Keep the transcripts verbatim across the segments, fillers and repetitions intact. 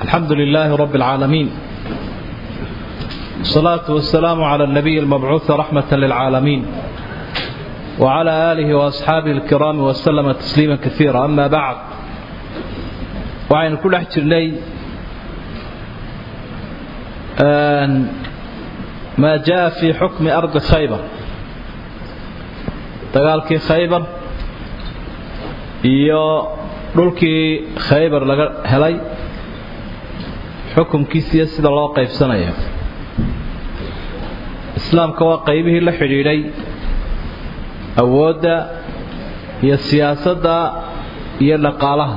الحمد لله رب العالمين، والصلاة والسلام على النبي المبعوث رحمة للعالمين وعلى آله وأصحابه الكرام وسلم تسليما كثيرا. أما بعد، وعين كل احتر لي ما جاء في حكم أرض خيبر. dagaalkii khaybar iyo dhulkii khaybar laga helay xukunkiisa sida loo qaybsanayo. islaamka waa qaybihii la xiriiray awoodda iyo siyaasadda iyo dhaqaalaha.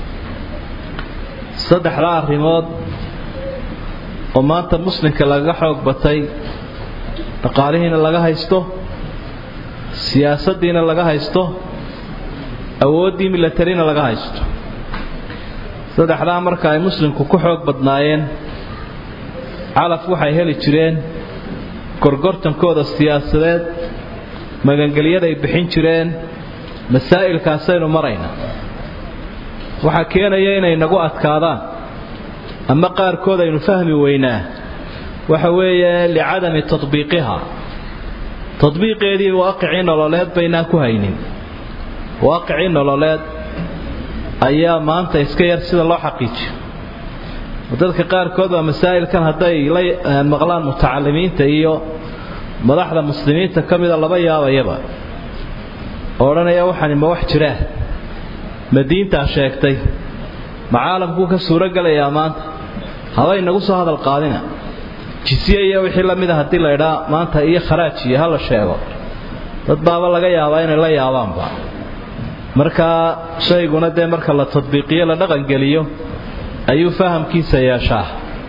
saddexda arrimood oo maanta muslimka laga xoog batay, dhaqaalihiina laga haysto, siyaasaddiina laga haysto, awooddii milatarina laga haysto. saddexdaa marka ay muslimku ku xoog badnaayeen, calaf waxay heli jireen gorgortankooda siyaasadeed, magangelyada ay bixin jireen. masaa'ilkaasaynu marayna waxaa keenaya inay nagu adkaadaan ama qaarkood aynu fahmi weynaa, waxa weeye licadami tatbiiqiha. tadbiiqeedii waaqicii nololeed baynaan ku haynin. waaqicii nololeed ayaa maanta iska yar sida loo xaqiijiyo. dadka qaarkood waa masaa'ilkan hadday la maqlaan mutacalimiinta iyo madaxda muslimiinta ka mida laba yaabayaba, oo odhanaya waxani ma wax jiraa, ma diintaa sheegtay, ma caalamkuu ka suuro gelayaa maanta, habay nagu soo hadal qaadina. jisiye iyo wixii la mida haddii la idhaa maanta iyo kharaaj iyo hala sheego, dad baaba laga yaabaa inay la yaabaanba. markaa shayguna dee marka la tadbiiqiyo la dhaqangeliyo ayuu fahamkiisa yeeshaa.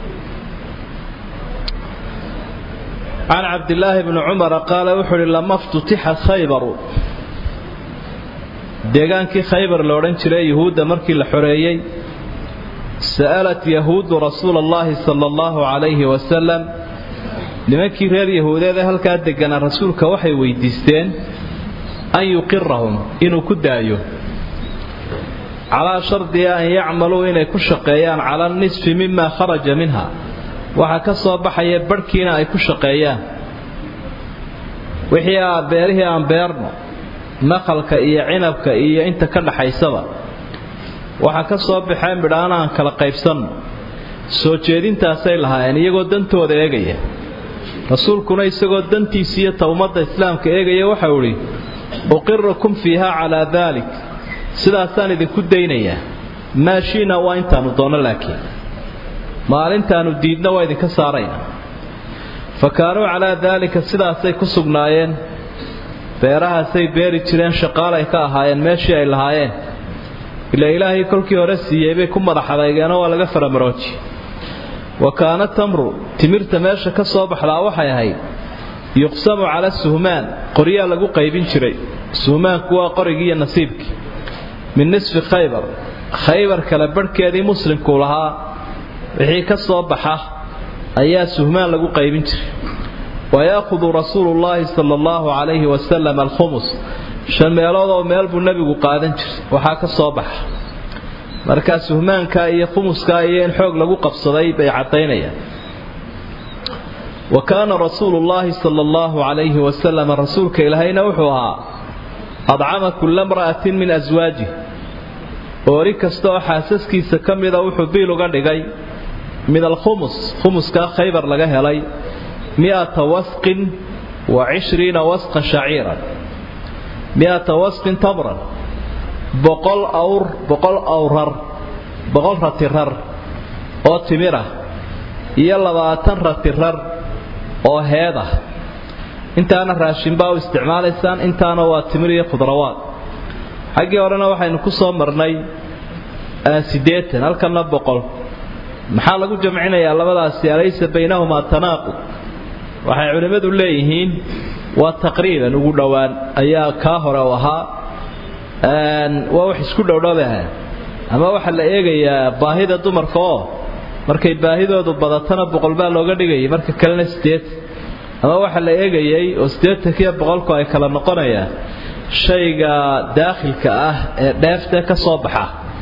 can cabdillaahi bni cumara qaala wuxuu uhi lama ftutixat khaybaru, deegaankii khaybar la odhan jiray yuhuudda markii la xoreeyey, sa'alat yahuudu rasuula allahi sala allahu calayhi wasalam, nimankii reer yahuudeed ee halkaa deganaa rasuulka waxay weydiisteen an yuqirahum, inuu ku daayo, calaa shardiya an yacmaluu, inay ku shaqeeyaan cala nisfi mima kharaja minha, waxa ka soo baxaya barhkiina ay ku shaqeeyaan. wixii aa beerihii aan beerno, naqalka iyo cinabka iyo inta ka dhaxaysaba, waxaa ka soo baxeen midhaana aan kala qaybsanno. soo jeedintaasay lahaayeen iyagoo dantooda eegaya. rasuulkuna isagoo dantiisa iyo ta ummadda islaamka eegaya waxau idhi uqirukum fiiha calaa daalik, sidaasaan idinku daynayaa. maashiina waa intaanu doonno, laakiin maalintaanu diidna waa idinka saarayna. fa kaanuu calaa daalika, sidaasay ku sugnaayeen. beerahaasay beeri jireen, shaqaalay ka ahaayeen meeshii ay lahaayeen. ilaa ilaahay kolkii hore siiyey bay ku madaxadeygeenoo waa laga faramarooji. wa kaana tamru, timirta meesha ka soo baxdaa waxay ahayd yuqsamu cala suhmaan, qoryaa lagu qaybin jiray. suhmaanku waa qorigii iyo nasiibkii. min nisfi khaybar, khaybar kale barhkeedii muslimkuu lahaa wixii ka soo baxa ayaa suhmaan lagu qaybin jiray. wayaahudu rasuulu llaahi sala allahu calayhi wasalam alkhumus, shan meelood oo meel buu nebigu qaadan jiray waxaa ka soo baxa. markaa suhmaankaa iyo khumuskaa iyo in xoog lagu qabsaday bay caddaynayaan. wa kaana rasuulu llaahi sala allahu calayhi wasalam, rasuulka ilaahayna wuxuu ahaa adcama kulla mra'atin min aswaajih, oori kasta oo xaasaskiisa ka mida wuxuu biil uga dhigay min alkhumus, khumuskaa khaybar laga helay, mi'ata wasqin wa cishriina wasqan shaciiran, mi'ata wasqin tamran, boqol awr boqol awrar boqol ratirar oo timirah, iyo labaatan ratirar oo heedah. intaana raashin baa u isticmaalaysaan, intaana waa timir iyo khudrawaad. xaggii horena waxaynu ku soo marnay siddeetan, halkanna boqol. maxaa lagu jamcinayaa labadaasi? alaysa baynahumaa tanaaqud? waxay culimmadu leeyihiin waa taqriiban ugu dhowaan ayaa kaa hore u ahaa. waa wax isku dhowdhowbaha, ama waxaa la eegayaa baahida dumarka, oo markay baahidoodu badatana boqol baa looga dhigayay, marka kalena siddeetan. ama waxaa la eegayay oo siddeetankiiyo boqolku ay kala noqonayaan shayga daakhilka ah ee dheefta ka soo baxa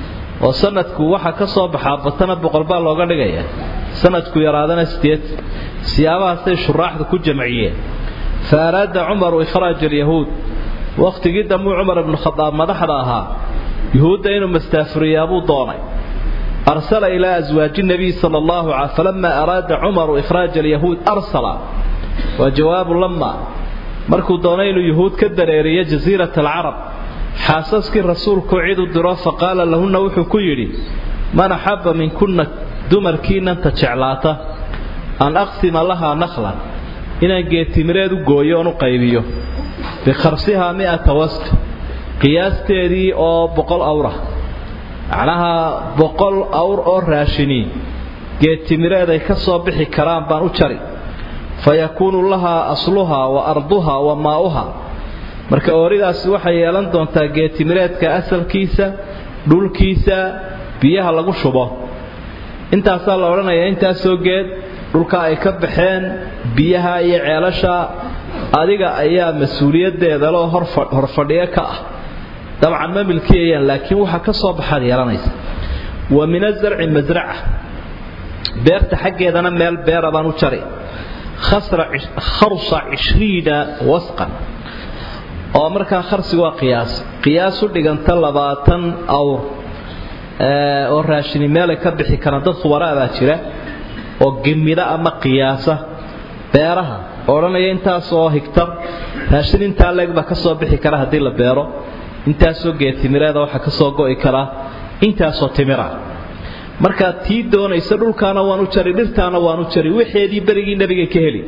وسندك وحا كسو بحابتنا بقربان لوغا دغيا سندك يرادنا ستيت سيابها سي شراح كو جمعيه فاراد عمر اخراج اليهود وقت جدا مو عمر بن الخطاب مدحدها يهود انه مستافري ابو دوني ارسل الى ازواج النبي صلى الله عليه وسلم فلما اراد عمر اخراج اليهود ارسل وجواب لما markuu doonay inuu yahuud ka dareeriyo jasiirada alcarab xaasaskii rasuulku ciid u diro faqala lahuna wuxuu ku yiri man habba min kunna dumarkiina tajeclaata an aqsima laha nakhlan inaan geetimireed u gooyo oo u qaybiyo bi kharsiha mi'ata wasq qiyaasteedii oo boqol awra macnaha boqol awr oo raashini geetimireed ay ka soo bixi karaan baan u jari فيكون لها أصلها وأرضها وماؤها marka ooridaas waxay yeelan doontaa geetimireedka asalkiisa dhulkiisa biyaha lagu shubo intaas la oranayaa intaas soo geed dhulka ay ka baxeen biyaha iyo ceelasha adiga ayaa mas'uuliyadeeda loo hor fadhiya ka ah dabcan ma milkiyeen laakiin waxa ka soo baxay yeelanaysa wa min az-zar'i mazra'a beerta xageedana meel beer baan u jaray خسر خرص عشرين وثقا oo marka kharsigu waa qiyaas qiyaas u dhiganta labaatan awr ee oo raashin meel ka bixi kara dad khubaraada jira oo gimida ama qiyaasa beeraha oranaya intaas oo hektar raashin inta leeg ba ka soo bixi kara hadii la beero intaas oo geetimireeda waxa ka soo go'i kara intaas oo timira marka tii doonaysa dhulkaana waan u jari dhirtaana waan u jari wixeedii barigii nabiga ka heli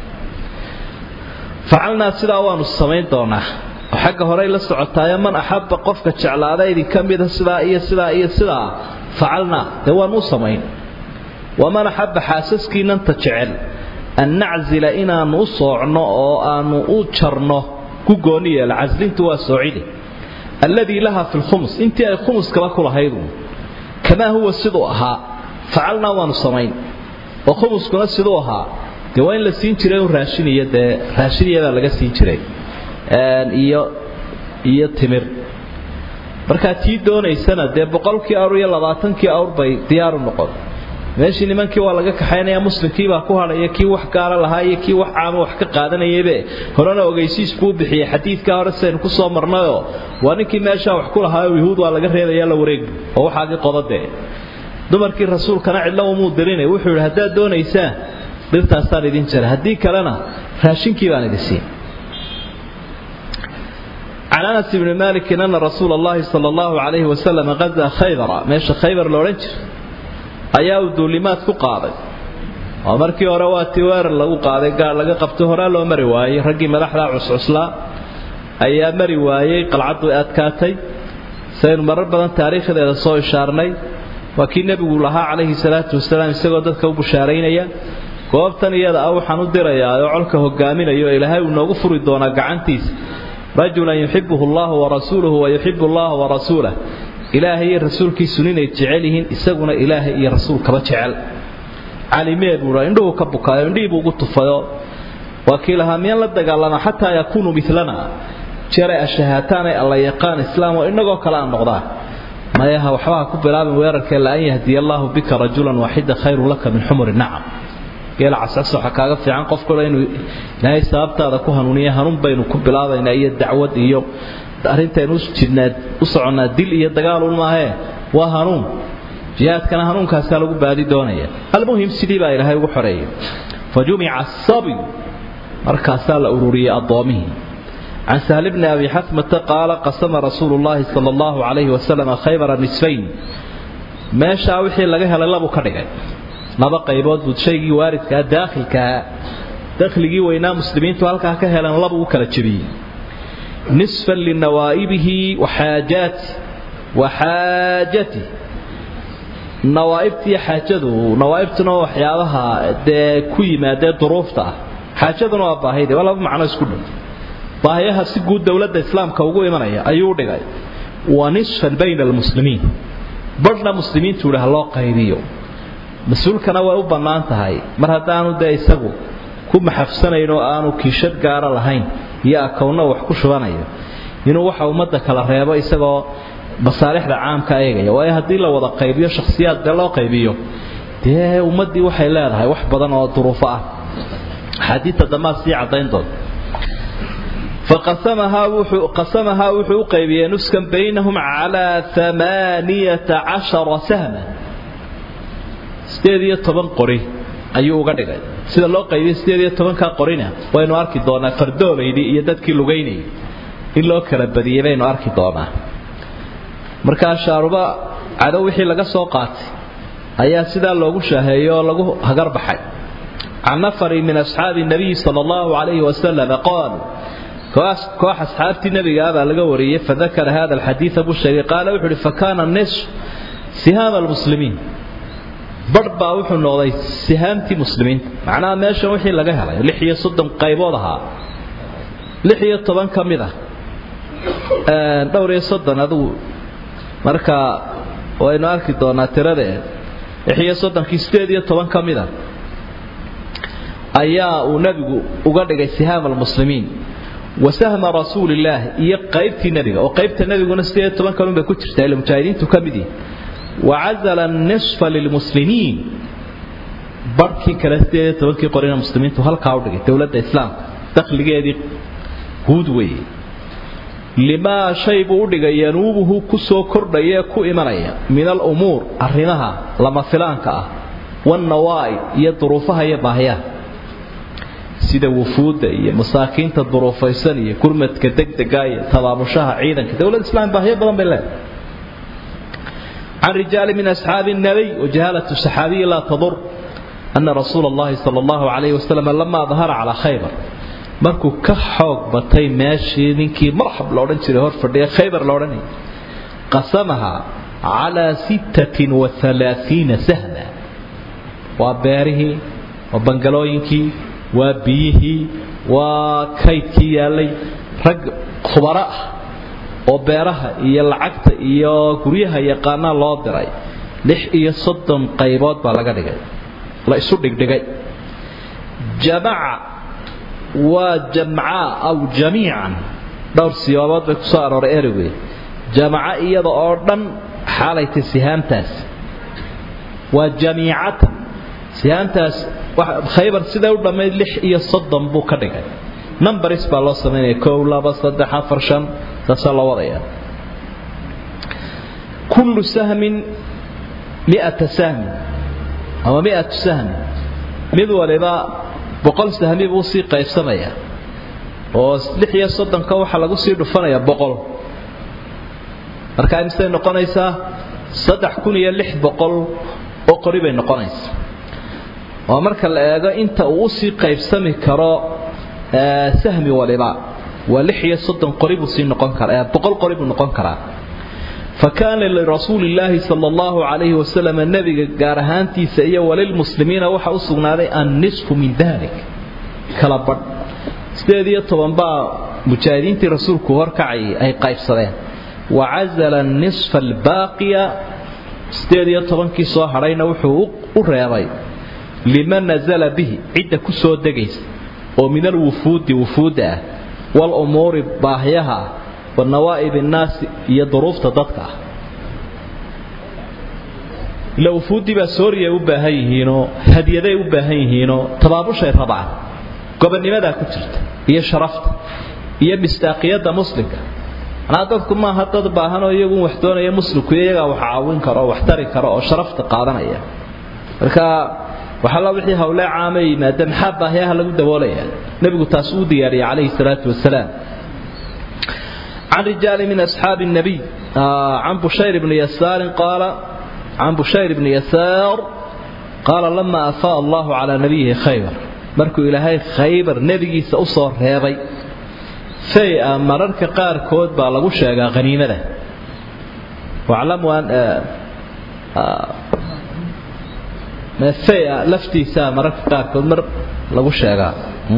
facalna sida waanu sameyn doonaa xagga hore la socotaaya man ahabba qofka jeclaaday idin kamida sida iyo sida iyo sida facalna waanu sameyn waman ahabba xaasaskiina ta jecel an na'zila inaanu soocno oo aanu u jarno ku gooniye alazlintu waa soocidi alladhi laha fi alkhums intii ay khums kala kulahayd كما هو سدوها فعلنا ونصمين وخمس كنا سدوها دوين لسين جري وراشينيه ده راشينيه laga siin jiray een iyo iyo timir marka tii doonaysana de boqolkii awr iyo labaatankii awr bay diyaar u noqon meeshii nimankii waa laga kaxaynaya muslimkii baa ku hadhay kii wax gaara lahaa iyo kii wax caam wax ka qaadanayay horena ogeysiis buu bixiyay xadiidka hore seen ku soo marnayo waa ninkii meesha wax ku lahaa yahuud waa laga reedayaa la wareeg oo waxaagii qodade dumarkii rasuulkana cidlo uu dirinay wuxuu yiri hadaa doonaysaa dhirtaas taan idin jira hadii kalena raashinkii baan idin siin عن أنس بن مالك أن رسول الله صلى الله عليه وسلم غزا خيبر ماشي خيبر لورنج ayaa uu duulimaad ku qaaday oo markii hore waa tiwaar lagu qaaday gaar laga qabto hore loo mari waayay ragii madaxda cuscusla ayaa mari waayay qalcadu adkaatay sayr marar badan taariikhdeeda soo ishaarnay waa kii nabigu lahaa calayhi salaatu wasalaam isagoo dadka u bushaareynaya goobtan iyada ah waxaan u dirayaa oo colka hogaaminayo ilaahay uu noogu furi doona gacantiisa rajulan yuhibbuhu Allah wa rasuluhu wa yuhibbu Allah wa rasuluhu إلهي الرسول كي سنين يتجعلهن إساقنا إلهي يا رسول كما تجعل علمين ورا عنده كبكا عنده بوقت الفضاء وكيلها من لدق لنا حتى يكونوا مثلنا جرى الشهاتان الله يقان إسلام وإنه كلام نقضاه ما يها وحواها كبراب ويرك إلا أن يهدي الله بك رجلا واحدا خير لك من حمر النعم قال عساسو حكاغا في عن قف كله إنه نهاية سابتا كوها نونية هنون بينو كبراب إن أي الدعوة إيوم arinteenu jidnaad u soconaa dil iyo dagaal u maahe waa hanuun jihaadkana hanuunkaas lagu baadi doonaya almuhim sidii baa ilaahay ugu xoreeyay fajumi'a as-sabi markaas la ururiyay adoomihi عن سهل بن أبي حثمة قال قسم رسول الله صلى الله عليه وسلم خيبر نصفين ما شاوحي لغاها للابو كدغاي لبا قيبود بud shaygii waaridka daakhilka dakhligii weynaa muslimiintu halka ka helan laba u kala jabiyay نصفا لنوائبه وحاجات وحاجته نوائبتي حاجته نوائبتنا وحيالها ده كوي ما ده ظروفته حاجتنا وباهيده ولا معنى اسكو باهيها si guud dawladda islaamka ugu imanaya ayuu dhigay wa nisfan bayna almuslimiin badna muslimiintu waxa loo qaybiyo mas'uulkana way u banaan tahay mar hadaanu da isagu ku maxafsanayno aanu kiishad gaara lahayn iyo akoonna wax ku shubanayo inuu waxa umada kala reebo isagoo masaalixda caamka eegaya waayo haddii la wada qaybiyo shakhsiyaad dee loo qaybiyo dee ummaddii waxay leedahay wax badan oo duruufo ah xadiidta damaad sii caddayn doon فقسمها وحو قسمها وحو قيبيا نسكا بينهم على ثمانية عشر سهما ستيدية طبان قري أيوه قدق سيدا الله قيبيا ستيدية طبان كا قرينا وينو أركي دونا فردوه يدي يددكي لغيني إلا كربدية بينو أركي دونا مركا شاربا عدو وحي لغا سوقات أيها سيدا اللوغو شاهيو لغو هقر بحي عن نفر من أصحاب النبي صلى الله عليه وسلم قال كواح أصحابتي النبي هذا لقوريه فذكر هذا الحديث أبو الشريق قال وحده فكان النصف سهام المسلمين بربا وحو نوضي سهامتي مسلمين معناها ماشا وحي لقاها لحية صدم قيبوضها لحية طبعا كاملة دوري صدم هذا مركا وإنو أركي دونا ترده لحية صدم كيستيدية طبعا كاملة أيها ونبي وقال سهام المسلمين وسهم رسول الله يقيبت النبي وقيبت النبي ونستيه طبعا كانوا بكتر تايل المجاهدين تكمدي وعزل النصف للمسلمين بركي كلاستيه طبعا كي قرينا المسلمين تهلك عودك دولة الإسلام دخل جدي هودوي لما شيء بودك ينوبه كسو كردية كو إمانية من الأمور أرنها لما فلانك والنواي يضرفها يباهيها sida wufuuda iyo masaakiinta duruufaysan iyo kurmadka degdega iyo tabaabushaha ciidanka dawladda islaam baahiyo badan bay leedahay عن رجال من أصحاب النبي وجهالة الصحابي لا تضر أن رسول الله صلى الله عليه وسلم لما ظهر على خيبر مركو كحوق بطي ماشي نينكي مرحب لورن جري هور فرديه خيبر لورني قسمها على ستة وثلاثين سهما وباره وبنجلوينكي وبيه وكيتي يالي رج خبراء وبيرها iyo lacagta iyo guryaha yaqaana loo diray lix iyo soddon qaybood baa laga dhigay la isu dhigdhigay jamaa wa jamaa aw jamii'an dhowr siyaabood bay ku soo arooray ereyga jamaa iyada oo dhan xaalayta sihaamtaas wa jamiicatan sihaamtaas khaybar sida u dhameyd lix iyo soddon buu ka dhigay numbers baa loo sameeyay kow laba saddex afar shan taasoo la wadaya kullu sahmin mi'ata sahm ama mi'atu sahm mid waliba boqol sahmi buu sii qaybsamaya oo lix iyo soddon ka waxa lagu sii dhufanaya boqol marka imsay noqonaysaa saddex kun iyo lix boqol oo qori bay noqonaysaa oo marka la eego inta uu sii qaybsami karo sahmi waliba ولح يصدق قريب سين نقون كرا بقول قريب نقون كرا فكان لرسول الله صلى الله عليه وسلم النبي جارهانتي سئية وللمسلمين وحا أصغنا النصف من ذلك كلابر استاذية طبعا بقى مجاهدين رسول كوهر كعي أي قايف صلاة وعزل النصف الباقية استاذية طبعا كي صاحرين وحوق الرياضي لمن نزل به عدة كسو دقيس ومن الوفود وفوده والأمور باهيها والنوائب الناس يضرف تضطك لو فودي بسوريا وباهيهينو هديدي وباهيهينو تبابوش هي طبعا قبل لماذا كترت هي شرفت هي مستاقية مسلمة أنا أعتقد ما هتض باهنو يقوم وحدون هي مسلم كيجا وحاوين كرا واحتري كرا وشرفت قادنا إياه لكن وحلا وحي هؤلاء عامي ما دام حبه هي هلا دوليه نبي تاسودي عليه الصلاه والسلام عن رجال من اصحاب النبي آه عن بشير بن يسار قال عن بشير بن يسار قال لما افاء الله على نبيه خيبر مركو الهي خيبر نبي سأصور هذي في مررك قار كود با لغو شيغا غنيمه واعلموا ان آه آه ما في لفتي سا مرك قاركود مر لغو شيغا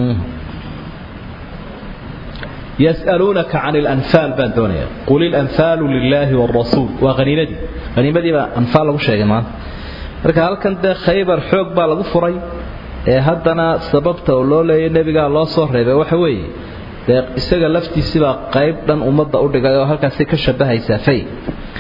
يسألونك عن الأنفال باندونيا قل الأنفال لله والرسول وغنيمتي غنيمتي با أنفال لغو شيغا ما marka halkan de khaybar xoog baa lagu furay ee haddana sababta loo leeyahay nabiga loo soo reebay waxa weeye de isaga laftiisa qayb dhan umada u dhigay oo halkaas ka shabahaysa fay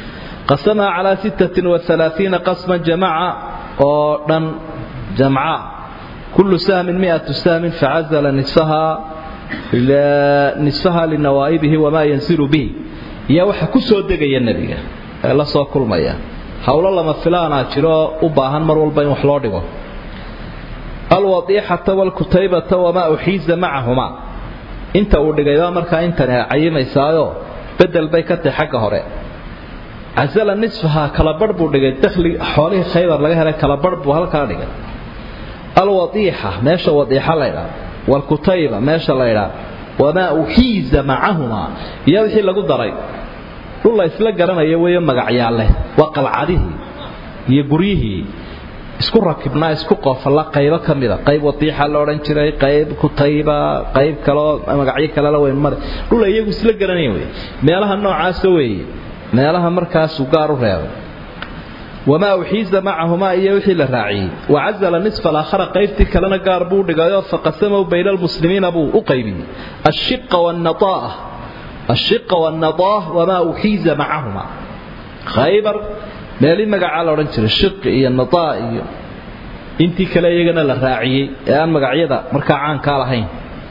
قسمها على ستة وثلاثين قسما جماعة ودن جمعاء كل سهم مئة سهم فعزل نصفها نصفها لنوائبه وما ينزل به يا waxa ku soo degaya nabiga la soo kulmaya hawlo lama filaana jiro u baahan mar walba in wax loo dhigo alwadihata wal kutaybata wama uhiza ma'ahuma inta uu dhigay marka inta cayimaysaayo bedel bay ka tahay xagga hore azala nisfaha kala bar buu dhigay dakhli xoolaha khaybar laga helay kala bar buu halka dhigay alwadiha meesha wadiha layra wal kutayba meesha layra wama uhiza ma'ahuma iyo wixii lagu daray dhul isla garanaya weeyo magacyaal leh waa qalcadihi iyo guriyihii isku rakibnaa isku qoofala qaybo kamida qayb wadiixa la oran jiray qayb kutayba qayb kale magacyo kale la weyn mar dhul iyagu isla garanayeen weey meelaha noocaas weey meelaha markaas u gaar u reebo wama uhiza ma'ahuma iyo wixii la raaciyay wa'azala nisfa al-akhar qaybti kalena gaar buu dhigayo faqasamahu bayna al-muslimiin abu u qaybiyay ash-shiqq wan-nataa ash-shiqq wan-nataa wama uhiza ma'ahuma khaybar meeli magaca la oran jiray shiqq iyo nataa iyo intii kale iyagana la raaciyay ee aan magacyada marka caan ka lahayn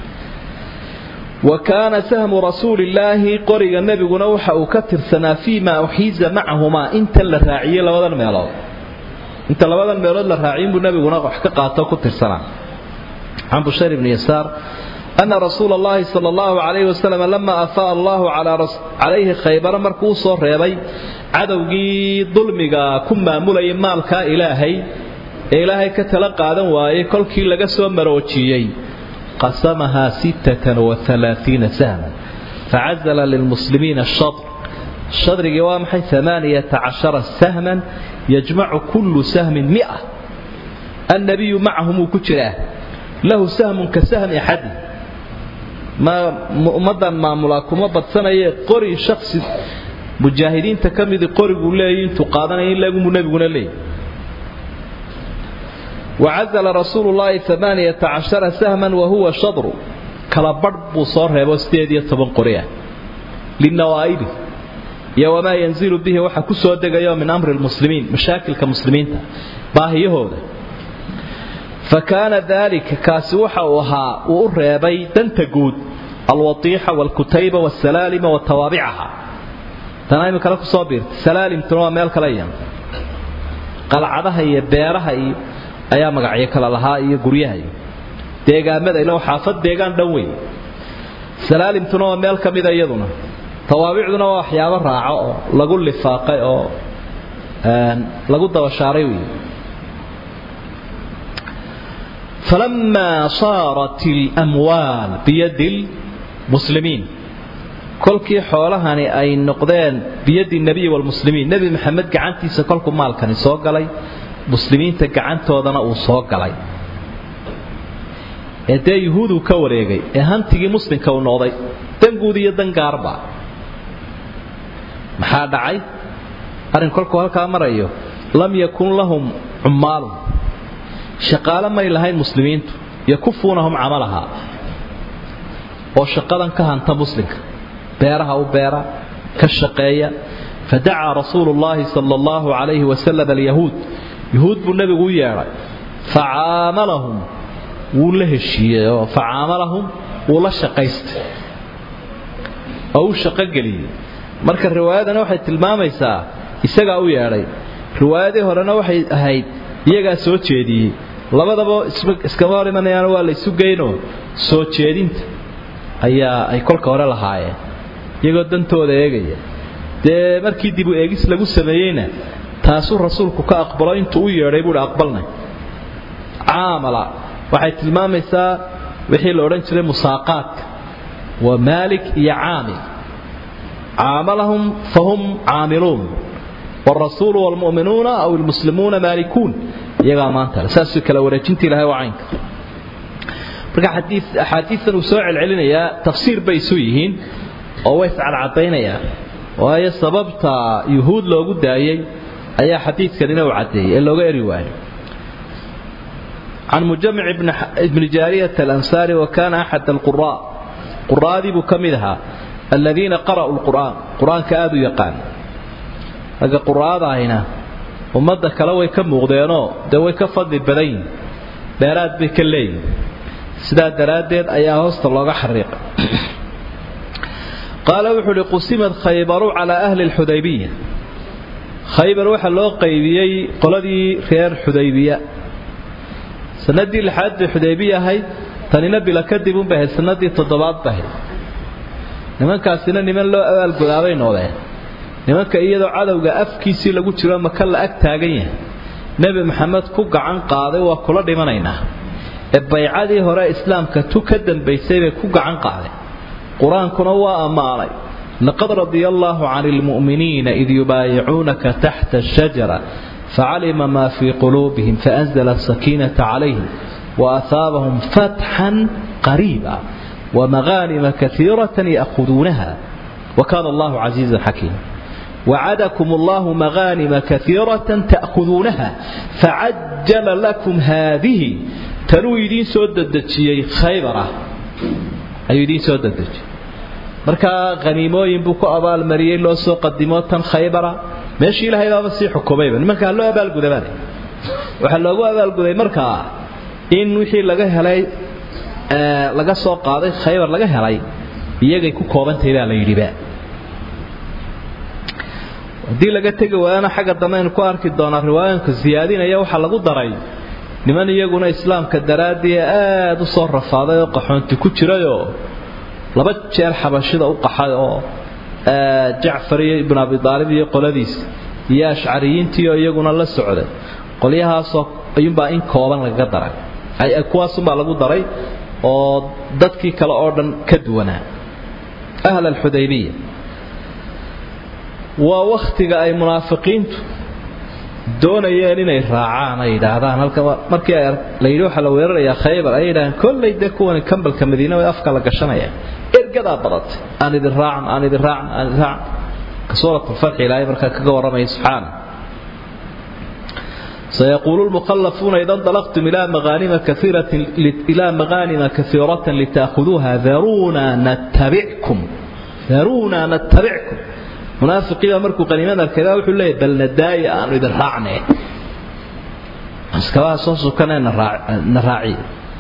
وكان سهم رسول الله قرئ النبي وحا وكثر سنا فيما أحيز معهما انت الراعي لبدن ميلود انت لبدن ميلود الراعيين بالنبي وحكا قاطو كثر سنا عن بشير بن يسار أن رسول الله صلى الله عليه وسلم لما أفاء الله على رس... عليه خيبر مركوس ريبي عدوغي ظلمغا كما مولي مالك إلهي إلهي كتلقى آدم واي كل كي لغا سو مروجيي قسمها ستة وثلاثين سهما فعزل للمسلمين الشطر الشطر جوام حي ثمانية عشر سهما يجمع كل سهم مئة النبي معهم كتره له سهم كسهم أحد ما مدى ما ملاكم بطسنا قري شخص مجاهدين تكمد قري قولين تقادنا إلا يقوم النبي قلنا لي وعزل رسول الله ثمانية عشر سهما وهو شطر كلا برب صار هي واستيدية طبن قرية للنوائب يا وما ينزل به وحا كسو دغيا من امر المسلمين مشاكل كمسلمين باهي يهودا فكان ذلك كاسوحا وها وريبي دنتغود الوطيحه والكتيبه والسلالم وتوابعها تنايم كلا كسو بير سلالم تنوا ميل كليان قلعدها iyo beeraha iyo ayaa magacyo kala lahaa iyo guryaha deegaamada ilaa xaafad deegaan dhan weyn salaalimtuna waa meel kamid ah iyaduna tawaabicduna waa waxyaabo raaco oo lagu lifaaqay oo aan lagu dabashaaray weey falamma sarat al-amwal biyad al-muslimin kolkii xoolahani ay noqdeen biyadii nabi wal muslimiin nabi maxamed gacantiisa kolku maalkani soo galay muslimiinta gacantoodana uu soo galay ee day yahuudu ka wareegay ee hantigii muslimka uu noqday danguud iyo dan gaarba maxaa dhacay arin kolku halka marayo lam yakun lahum ummal shaqaale may lahayn muslimiintu yakufunahum amalaha oo shaqadan ka hanta muslimka beeraha u beera ka shaqeeya فدعا رسول الله صلى الله عليه وسلم اليهود يهود بالنبي ويانا فعاملهم وله الشيء فعاملهم ولا شقيست أو شق قليل مرك الرواية أنا واحد تلماميسا يسقى أو ياري رواية هرنا واحد هيد يجا سوتشيدي لما دبوا اسمك اسكماري من يانوا اللي سجينه سوتشيدين أيا أي كل كورة لهاي يقدن تودا يجي ده مركي دبوا إيجس لجو سمينا تاسو رسولك كأقبل أنتوا ويا ريبول أقبلنا عاملا واحد المامسا وحي لورنش لمساقات ومالك يعامل عاملهم فهم عاملون والرسول والمؤمنون أو المسلمون مالكون يا ما أنت أساسك لو رجنتي لها وعينك برجع حديث حديث وسوع العلن يا تفسير بيسويهين أو يفعل عطينا يا وهي سببت يهود لو قد أيه أي حديث كذا وعدي إلا غير رواية عن مجمع ابن ابن جارية الأنصاري وكان أحد القراء قراء ذي بكملها الذين قرأوا القرآن قرآن كادوا يقان laga quraadayna ummadda kale way ka muuqdeenoo de way ka fadli badan dheeraad bay ka leeyihiin sidaa daraadeed ayaa hoosta looga xariiqay qaala wuxuu li qusimad khaybaru ala ahli alxudaybiya khaybar waxa loo qaybiyay qoladii reer xudaybiya sanadii lixaad ee xudaybiya ahayd tanina bila kadib un baa sanadii toddobaad baa nimankaasina niman loo abaal godaabay noqdeen nimanka iyadoo cadawga afkiisii lagu jiro maka la ag taagan yahay nabi maxamed ku gacan qaaday waa kula dhimanaynaa ee baycadii hore islaamka tu ka dambaysay bay ku gacan qaaday quraankuna waa amaanay laqad radiyallahu 'anil mu'minina id yubay'unaka tahta ash-shajara fa'alima ma fi qulubihim fa'anzala as-sakinata 'alayhim wa athabahum fathan qariba wa maghanima kathiratan ya'khudunaha wa kana Allahu 'azizan hakima وعدكم الله مغانم كثيرة تأخذونها فعجل لكم هذه تنويدين سوددتشي خيبرة أيدين سوددتشي مركا غنيموين بوكو أبال مريين لو سو قدموتن خيبرة ماشي لها إذا بسيح كوبيبا مركا لو أبال قدباني وحلو أبال قدباني مركا إن وحي لغا هلاي آه لغا سو قاضي خيبر لغا هلاي بيجي كو كوبان تيلا ليريبا hadii laga tago waana xaga dameen ku arki doona riwaayanka ziyaadinaya waxa lagu daray niman iyaguna islaamka daraadii aad u soo rafaaday oo qaxoonti ku jirayo laba jeer xabashida u qaxay oo Jaafar ibn Abi Talib iyo qoladiis iyo ashcariyiintii oo iyaguna la socday qoliyahaas ayuunba in kooban laga daray ay kuwaas uma lagu daray oo dadkii kale oo dhan ka duwanaa ahl al-Hudaybiyah waa waqtiga ay munaafiqiintu doonayeen inay raacaan ay yiraahdaan halka markii ay la yiri waxa la weerarayaa Khaybar ay yiraahdaan kullay de kuwan kambalka Madiina way afka la gashanayaan ergada badat aan idin raacan aan idin raacan aan raacan suuratu al-fath ilaahay marka kaga waramay subhana سيقول المخلفون إذا انطلقتم إلى مغانم كثيرة إلى مغانم كثيرة لتأخذوها ذرونا نتبعكم ذرونا نتبعكم منافقين مركو قنيمان الكذا وحول لي بل نداي أن إذا رعنا اسكوا صوصو كان نراعي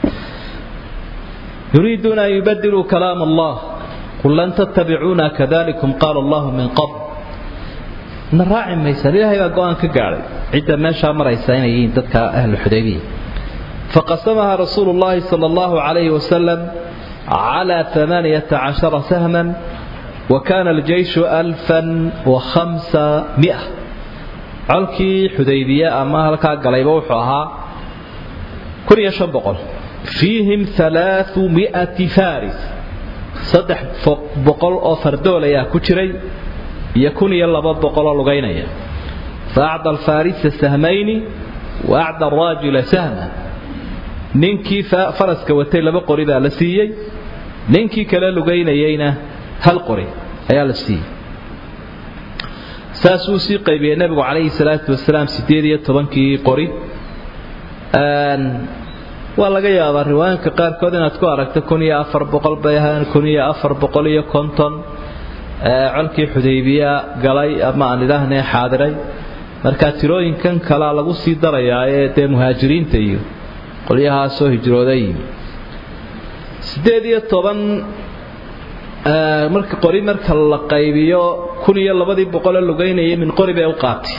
يريدون أن يبدلوا كلام الله قل لن تتبعونا كذلكم قال الله من قبل نراعي ما يساليها يبقى قوان كقاري عدة ما شامر يسانيين تدك أهل الحديبية فقسمها رسول الله صلى الله عليه وسلم على ثمانية عشر سهما وكان الجيش ألفا وخمسمائة علكي حديبية أما هلكا قليبا وحوها كل يشن بقل فيهم ثلاثمائة فارس صدح بقل أو فردولة يا كتري يكون يلا بقل لغينيا فأعطى الفارس سهمين وأعطى الراجل سهما ننكي فرس كوتي لبقر إذا لسيي ننكي كلا لغينيينا هل قري ayaa la siiyay saasuu si qaybiyay nabigu kaleey salaatu wasalaam sideed iyo tobankii qori aan waa laga yaabaa riwaayinka qaar kood inaad ku aragto kun iyo afar boqol bayaan kun iyo afar boqol iyo konton ee colkii Xudaybiya galay ama aan ilaahnay xaadiray marka tirooyinkan kala lagu sii darayaa ee muhaajiriinta iyo qoliyaha soo hijrooday sideed iyo toban marka qori marka la qaybiyo kun iyo laba boqol lugaynayay min qori bay u qaatay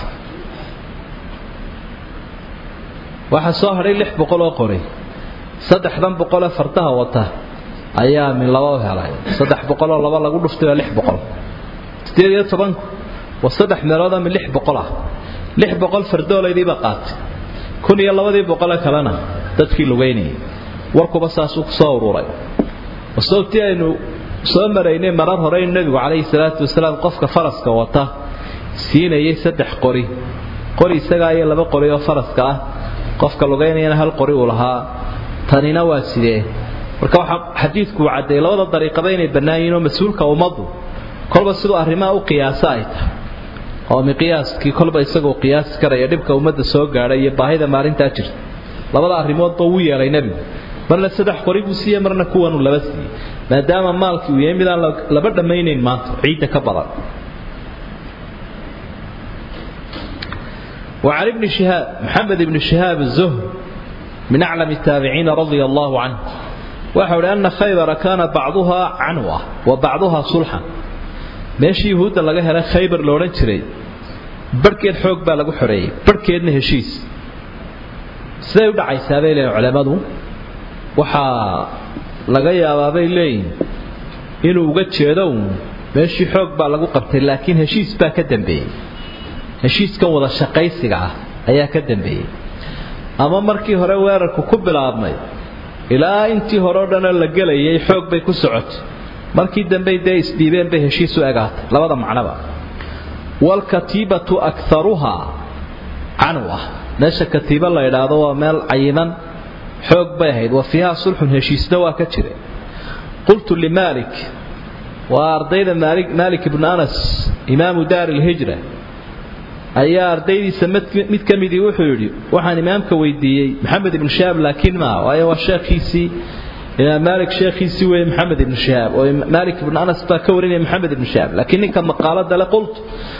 waxa soo haray lix boqol oo qori saddexdan boqol fartaha wata ayaa min laba helay saddex boqol oo laba lagu dhuftay lix boqol sideed iyo toban wa saddex meelood min lix boqol ah lix boqol fardooleydii ba qaatay kun iyo laba boqol kalena dadkii lugaynayay warkuba saas u soo ururay wasawti aynu soo maraynay marar hore nabigu kaleey salaatu wasalaam qofka faraska wata siinayay saddex qori qori isaga ay laba qori oo faraska ah qofka lugaynayna hal qori uu lahaa tanina waa sidee marka waxa xadiidku cadeey labada dariiqada inay banaayeen oo mas'uulka umadu kolba sidoo arrimaha u qiyaasay oo miqyaaskii kolba isagoo qiyaas karaya dhibka umada soo gaaray iyo baahida maalinta jirta labada arrimood buu u yeelay nabigu marna saddex qori buu siiyay marna kuwan uu laba siiyay maadaama maalkii uu yahay midaan laba dhamaynayn maanta ciida ka badan وعن ابن شهاب محمد بن شهاب الزهري من أعلم التابعين رضي الله عنه وحول أن خيبر كان بعضها عنوة وبعضها صلحا ماشي يهود لغا هلا خيبر لوران جري بركيد xoog baa lagu xoreeyay barkeedna heshiis siday u dhacaysaa bay leeyahay culimadu waxa laga yaabaa bay leeyihiin inuu uga jeedo meeshii xoog baa lagu qabtay laakiin heshiis baa ka dambeeyay heshiiskan wada shaqaysiga ah ayaa ka dambeeyay ama markii hore weerarku ku bilaabmay ilaa intii hore dhan la galayay xoog bay ku socotay markii dambe ay isdiibeen bay heshiis u agaatay labada macnaba wal katibatu aktharuha anwa meesha katiba la yiraahdo waa meel cayiman xoog bay ahayd wa fiha sulhun heshiisna waa ka jiray qultu li malik wa ardayda malik malik ibn anas imam dar al-hijra ayaa ardaydiisa mid kamidii wuxuu yiri waxaan imaamka weydiiyay maxamed ibn shahab laakiin ma waayo waa sheekhiisi إلى مالك شيخي سوى محمد بن شهاب ومالك بن أنس باكورين محمد بن شهاب لكن كم مقالة ده قلت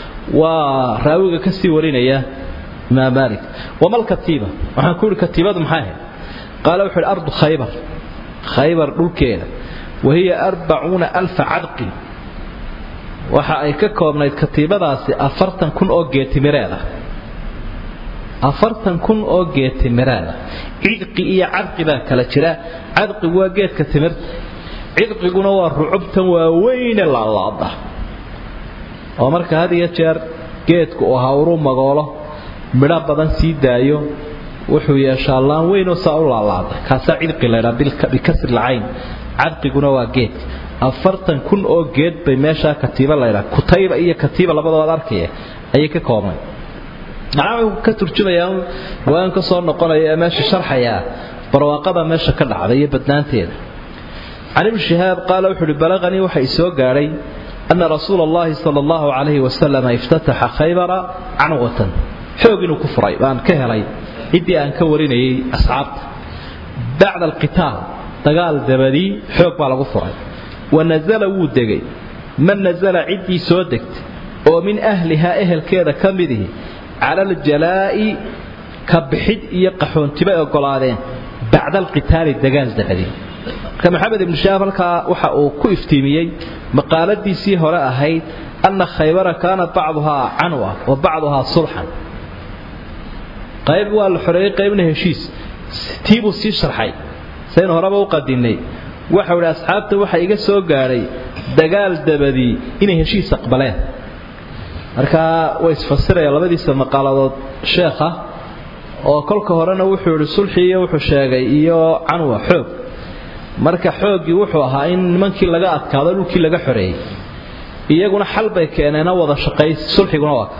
وراوي كسي ورينا يا ما مالك وما الكتيبة وحنقول كتيبة محاها قال وحي الأرض خيبر خيبر الكيلة وهي أربعون ألف عرق وحايككم من الكتيبة داسي أفرتن كن أوجيت مرادة أفرتن كن أوجيت مرادة عرقي إيه عرقي ذا كلا شراء عرقي واجيت كتمر عرقي قنوا الرعبة ووين العلاضة ومرك هذه يشار جيت كوهاورو مقالة مرابطا سيدايو وحو يا شاء الله وين وصاول العلاضة كاسا عرقي لنا بكسر العين عرقي قنوا جيت أفرتن كن أوجيت بماشا كتيبة لنا كتيبة إيه كتيبة لبضوا الأركية أي ككومي نعم كتر جميعهم وأن كسر نقول يا ماشي شرحيا برواقضة ماشي كل عضية بدنانتين عن ابن شهاب قال وحول بلغني وحي سوى قاري أن رسول الله صلى الله عليه وسلم افتتح خيبر عنوة حوقن كفري وأن كهري إدي أن كوريني أصعبت بعد القتال تقال دبدي حوق على كفري ونزل ودقي من نزل عدي سودكت ومن أهلها أهل كذا كمده على الجلاء كبحد يقحون تبقى قلادين بعد القتال الدجاج دقدي كمحمد بن شهاب لك وحا كو افتيميي مقالتي سي هراء هيد أن خيبر كانت بعضها عنوة وبعضها صلحا قيب والحريق قيبنا هشيس تيبو سي شرحي سين هراء وقديني وحول أصحابته وحا إيقا سو قاري دقال دبدي إنه هشيس أقبلين marka way isfasiraya labadiisa maqaaladood sheekha oo kolka horena wuxuu yiri sulxiyo wuxuu sheegay iyo canwa xoog marka xoogii wuxuu ahaa in nimankii laga adkaado dhulkii laga xoreeyay iyaguna xal bay keeneen wada shaqay sulxiguna waa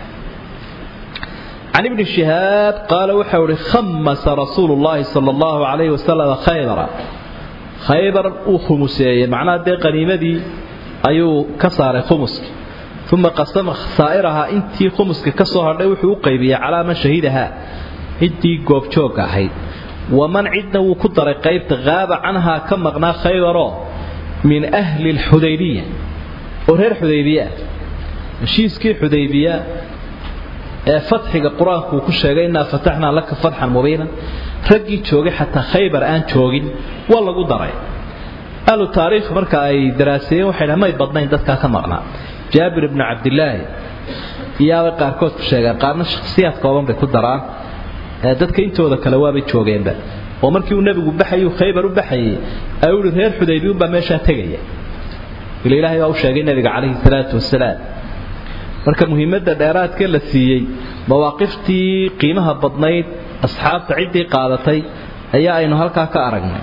عن ابن شهاب قال وحور خمس رسول الله صلى الله عليه وسلم خيبر خيبر وخمسيه معناه دي قنيمدي ايو كسر خمس ثم قسم خسائرها انتي خمسك كسو هردي وحو قيبيه على من شهيدها انتي غوبجوغ احيد ومن عدنا وكدر قيبت غاب عنها كمغنا خيبر من اهل الحديبيه ورير حديبيه شيسكي حديبيه فتح القران كو شيغay inna fatahna lak fathan mubina ragi joogay hatta khaybar aan joogin waa lagu daray alu taariikh marka ay daraaseen waxay dhamay badnayn dadka ka maqnaa جابر بن عبد الله يا قاركود sheega qaarna shakhsiyaad kooban bay ku daraan dadka intooda kala waabay joogeenba oo markii uu nabigu baxayo khaybar u baxayay ayuu reer xudaybiya ba meesha tagaya ilaahay baa u sheegay nabiga kaleey salaatu wasalaam marka muhiimada dheeraadka la siiyay mawaaqiftii qiimaha badnayd asxaabta cidii qaadatay ayaa aynu halka ka aragnay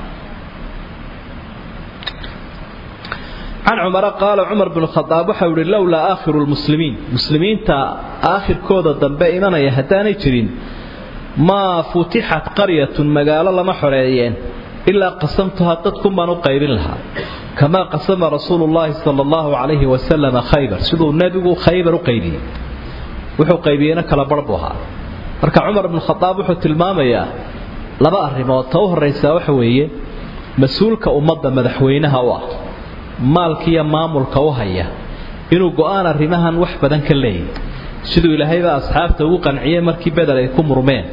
عن عمر قال عمر بن الخطاب حول لولا آخر المسلمين مسلمين تا آخر كودة دنباء إيمانا يهداني جرين ما فتحت قرية مقالة لما حريين إلا قسمتها تدكم بانو قيبين لها كما قسم رسول الله صلى الله عليه وسلم خيبر سيدو النبي خيبر قيبين وحو قيبينك لبربوها مركا عمر بن الخطاب وحو تلماميا لما أرمى وطوه الرئيسة وحوية مسؤولك أمضى مدحوينها واه maalkiya maamulka u haya inuu go'aan arimahan wax badan ka leeyahay sidoo ilaahayba asxaabta ugu qanciyay markii Badar ay ku murmeen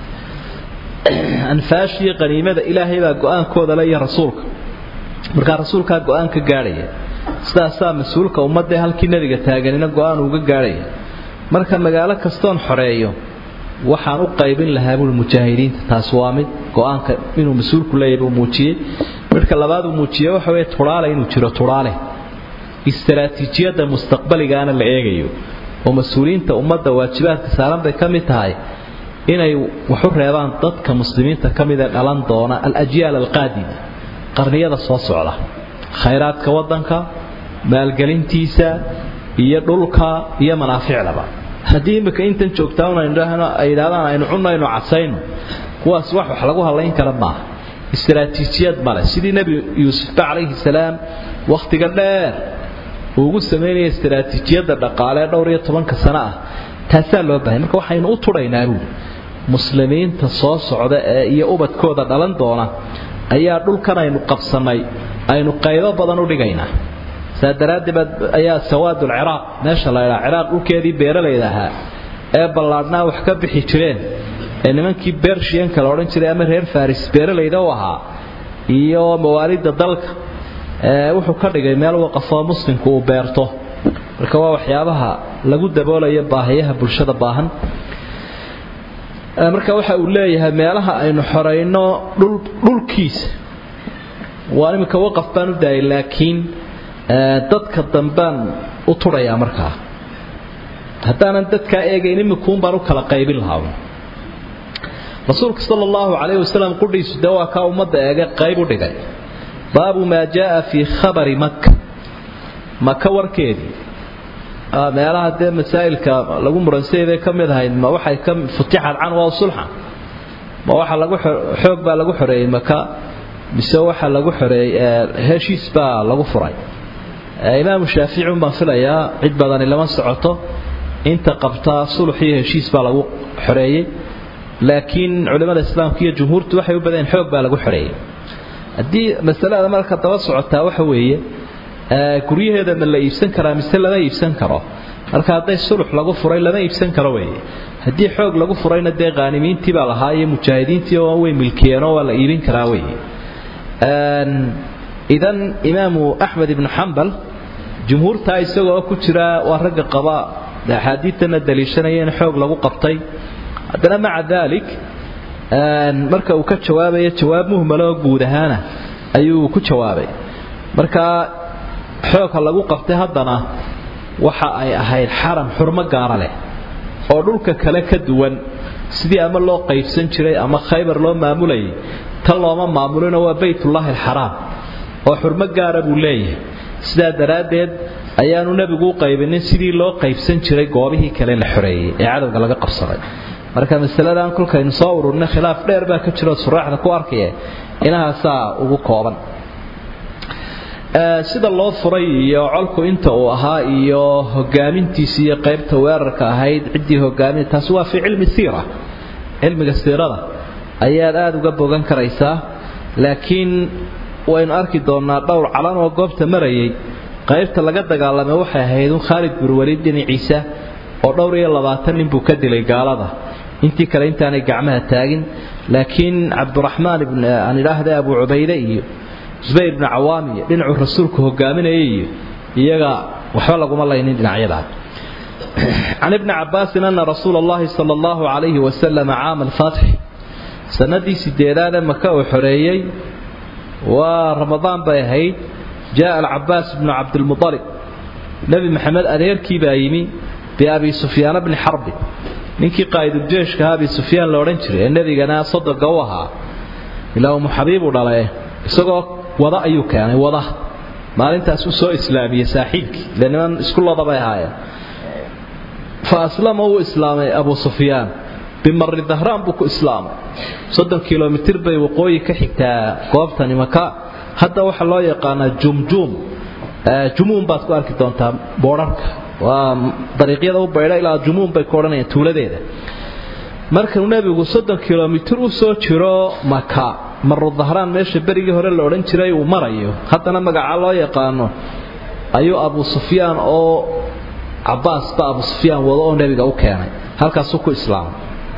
anfaashii qaniimada ilaahayba go'aankooda la iyo rasuulka marka rasuulka go'aan ka gaaraya sidaas mas'uulka ummadda halkii nabiga taaganina go'aan uga gaaraya marka magaalo kastoon xoreeyo waxaan u qaybin lahaa bul mujaahidiinta taas waa mid go'aanka inuu mas'uulku leeyahay uu muujiyay marka labaad uu muujiyay waxa weeye turaale inuu jiro turaale istaraatiijiyada mustaqbaliga ana la eegayo oo mas'uuliyiinta ummadda waajibaadka saaran bay kamid tahay inay wax u reebaan dadka muslimiinta kamid ah dhalan doona al-ajyaal al-qaadima qarniyada soo socda khayraadka wadanka maalgelintiisa iyo dhulka iyo manaaficdaba hadii imika intan joogtaana indhahana ay yiraahdaan aynu cunayno casayno kuwaas wax wax lagu halayn kara ma istaraatiijiyad male sidii nabi yuusuf alayhi salaam waqtiga dheer ugu sameeyay istaraatiijiyada dhaqaale dhowr iyo toban sano ah taasa loo baahay marka waxaynu u tureynaa muslimiinta soo socda iyo ubadkooda dhalan doona ayaa dhulkan aynu qabsanay aynu qaybo badan u dhigaynaa saadaraadib ayaa sawaadul Iraaq meesha la yiraahdo Iraaq dhulkeedii beeralayda ahaa ee ballaadnaa wax ka bixi jireen ee nimankii Persian kala oran jiray ama reer Faris beeralayda u ahaa iyo mawaalida dalka ee wuxuu ka dhigay meel waqafo muslimku uu beerto marka waa waxyaabaha lagu daboolayo baahiyaha bulshada baahan marka waxa uu leeyahay meelaha aynu xoreyno dhul dhulkiisa waa imika waqaf baan u daayay laakiin dadka dambaan u turaya markaa haddaanan dadka eegayn imikuun baan u kala qaybin lahaa rasuulka sallallahu alayhi wasallam qudhiisu dawaa ka ummadda eega qayb u dhigay baabu ma jaa fi khabari makkah makkah warkeedii meelaha de masaa'ilka lagu muransaday kamid ahayd ma waxay ka futixad can waa sulxa ma waxa lagu xoog baa lagu xoreeyay makkah mise waxa lagu xoreeyay heshiis baa lagu furay imaam shaafici ma filaya cid badan lama socoto inta qabta sulxii heshiis baa lagu xoreeyay laakiin culimada islaamka iyo jumhuurtu waxay u badeen xoog baa lagu xoreeyay hadii mas'alada marka daba socota waxa weeye guriyaheeda ma la iibsan karaa mise lama iibsan karo marka haday sulx lagu furay lama iibsan karo weeye hadii xoog lagu furayna de qaanimiintii baa lahaa iyo mujaahidiintii oo way milkiyeen oo la iibin karaa weeye een idan imaam ahmed ibn hanbal jumhuurta isagoo ku jira waa rag qaba xadiidna daliishanayeen xoog lagu qabtay hadana maca dalik een marka uu ka jawaabay jawaab muhmal oo guud ahaan ayuu ku jawaabay marka xoog lagu qabtay hadana waxa ay ahayd xaram xurmo gaar leh oo dhulka kale ka duwan sidii ama loo qaybsan jiray ama khaybar loo maamulay tan looma maamulina waa baytullah al-haram oo xurmo gaar ah buu leeyahay sida daraadeed ayaanu nabigu qaybinin sidii loo qaybsan jiray goobihii kale la xoreeyay ee cadawga laga qabsaday marka mas'aladan kulkaynu soo ururnay khilaaf dheer baa ka jiro suraaxda ku arkay inaasa ugu kooban sida loo furay iyo colku inta uu ahaa iyo hogaamintiisa iyo qaybta weerarka ahayd cidii hogaamin taas waa fi cilmi siira cilmiga siirada ayaa aad uga bogan karaysaa laakiin waynu arki doonaa dhowr calan oo goobta marayay qaybta laga dagaalamay waxay ahayd Khalid bin Walid bin Ciisa oo dhowr iyo labaatan nin buu ka dilay gaalada intii kale intaanay gacmaha taagin laakiin Abdurrahman ibn aan ilaahday Abu Ubayda iyo Zubayr ibn Awami dhinacu rasuulku hogaaminayay iyaga waxa lagu malaynin dhinacyada عن ابن عباس أن رسول الله صلى الله عليه وسلم عام الفتح سندي سديداد مكة وحريي ورمضان بيهيد جاء العباس بن عبد المطلب نبي محمد أريركي بايمي بأبي سفيان بن حرب نيكي قائد الجيش كأبي سفيان لورنشري النبي قنا صدق قوها إلا أم حبيب ولا سقط وضع أيوك يعني وضع ما أنت أسوسه إسلامي ساحيك لأن من كل ضبع هاي فأسلمه إسلامي أبو سفيان بمر الظهران بكو إسلام صدق كيلومتر بي وقوي كحكتا قوابتاني مكا حتى وحا الله يقانا جمجوم جموم باتكو أركي دونتا بورارك وطريقية دو بيلا إلى جموم بي كورانا يتولى ديدا markan nabigu soddon kiiloomitir u soo jiro maka mar dhahraan meesha bariga hore la oran jiray uu marayo hadana magaca loo yaqaano ayuu Abu Sufyaan oo Cabbaas ba Abu Sufyaan wado oo nabiga u keenay halkaas uu ku islaamay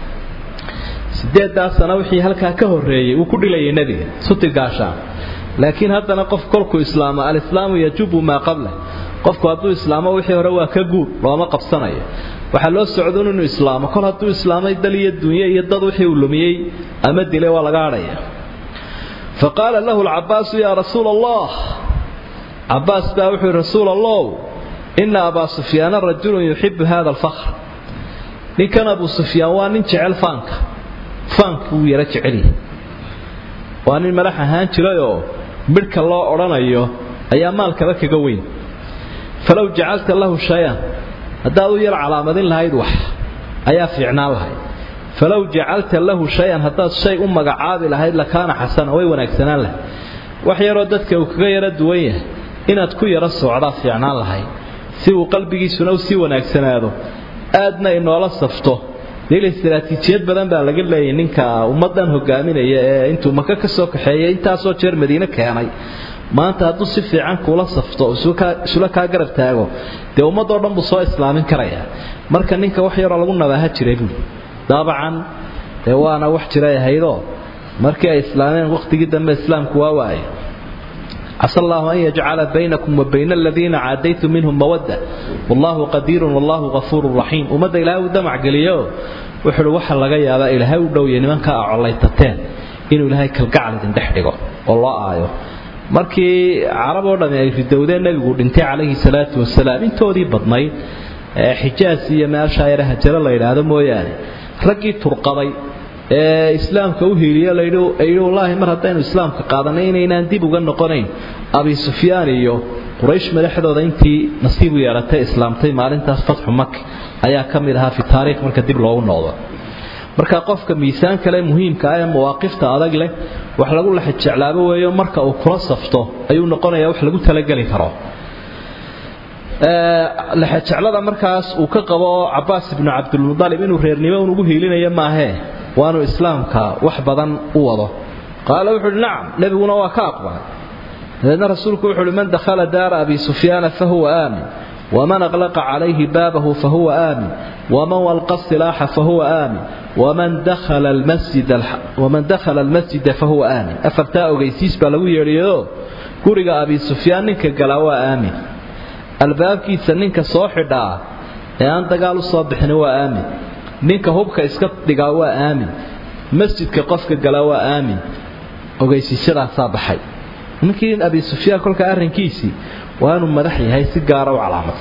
sideedaas sano wixii halka ka horeeyay uu ku dhilayay nabiga suti gaashaan laakiin haddana qof kolku islaama al-islaamu yajubu ma qabla qofku hadduu islaamo wixii hore waa ka guur looma qabsanayo waxa loo socdo inuu islaamo kol hadduu islaamay dal iyo dunya iyo dad wixii uu lumiyay ama dilay waa laga hadhaya faqala lahu al-Abbas ya rasuul Allah Abbas baa wuxuu rasuul Allah inna Abu Sufyaan rajulun yuhibbu hada al-fakhr ninkan Abu Sufyaan waa nin jecel faanka faanku uu yara jecel yahay waa nin madax ahaan jirayo midka loo oranayo ayaa maalkaba kaga weyn falaw jacalta lahu shay'an hadaa uu yar calaamadin lahayd wax ayaa fiicnaan lahayd falaw jacalta lahu shay'an hadaa shay u magacaabi lahayd la kaana xasan way wanaagsanaan lahayd wax yaro dadka uu kaga yara duwan yahay inaad ku yara socda fiicnaan lahayd si uu qalbigiisuna u si wanaagsanaado aadna inoola safto dil istiraatiijiyad badan baa laga leeyahay ninka ummadan hogaaminaya ee intuu maka ka soo kaxeeyay intaas oo jeer Madiina keenay maanta hadduu si fiican kula safto isula ka garab taago dee ummadoo dhan buu soo islaamin karaya marka ninka wax yar lagu nabaha jiray buu dabcan ee waana wax jiray haydo markii ay islaameen waqtigii dambe islaamku waa waay asallahu an yaj'ala baynakum wa bayna alladhina aadaytum minhum mawadda wallahu qadirun wallahu ghafurur rahim umada ilaahu damac galiyo wuxuu waxa laga yaabaa ilaahay u dhow yahay nimanka acolaytateen inuu ilaahay kalgacal idin dhex dhigo oo loo aayo markii carab oo dhan ay ridowdeen nabigu dhintay calayhi salaatu wasalaam intoodii badnayd ee Xijaas iyo meesha ay hajara la yiraahdo mooyaane ragii turqaday ee islaamka u hiiliyo leeyo ay wallaahi mar haddaynu islaamka qaadanay inaan dib uga noqonayn Abi Sufyaan iyo Quraysh madaxdooda intii nasiib u yeelatay islaamtay maalintaas fatxu Makka ayaa kamid ahaa fi taariikh marka dib loogu noqdo marka qofka miisaan kale muhiimka ah ee mawaaqifta adag leh wax lagu la xijeclaabo weeyo marka uu kula safto ayuu noqonayaa wax lagu tala gali karo ee la xijeclada markaas uu ka qabo Abbas ibn Abdul Muttalib inuu reernimo ugu hiilinayo maahe waanu islaamka wax badan u wado qaal wuxuu naam nabiguna waa ka aqbal هذا رسولك وحول من دخل دار أبي سفيان فهو آمن ومن أغلق عليه بابه فهو آمن ومن والقى السلاح فهو آمن ومن دخل المسجد الح... ومن دخل المسجد فهو آمن أفرتاء غيسيس بلوي ريو كورغ أبي سفيان نك قالوا آمن الباب كي سننك صوحدا أنت قالوا صبح هو آمن نك هبك اسكت دغوا آمن مسجد كقفك قالوا آمن غيسيس صباحي ممكن أبي سفيان كل كأرنكيسي وأنا مدحي هاي سجارة وعلامات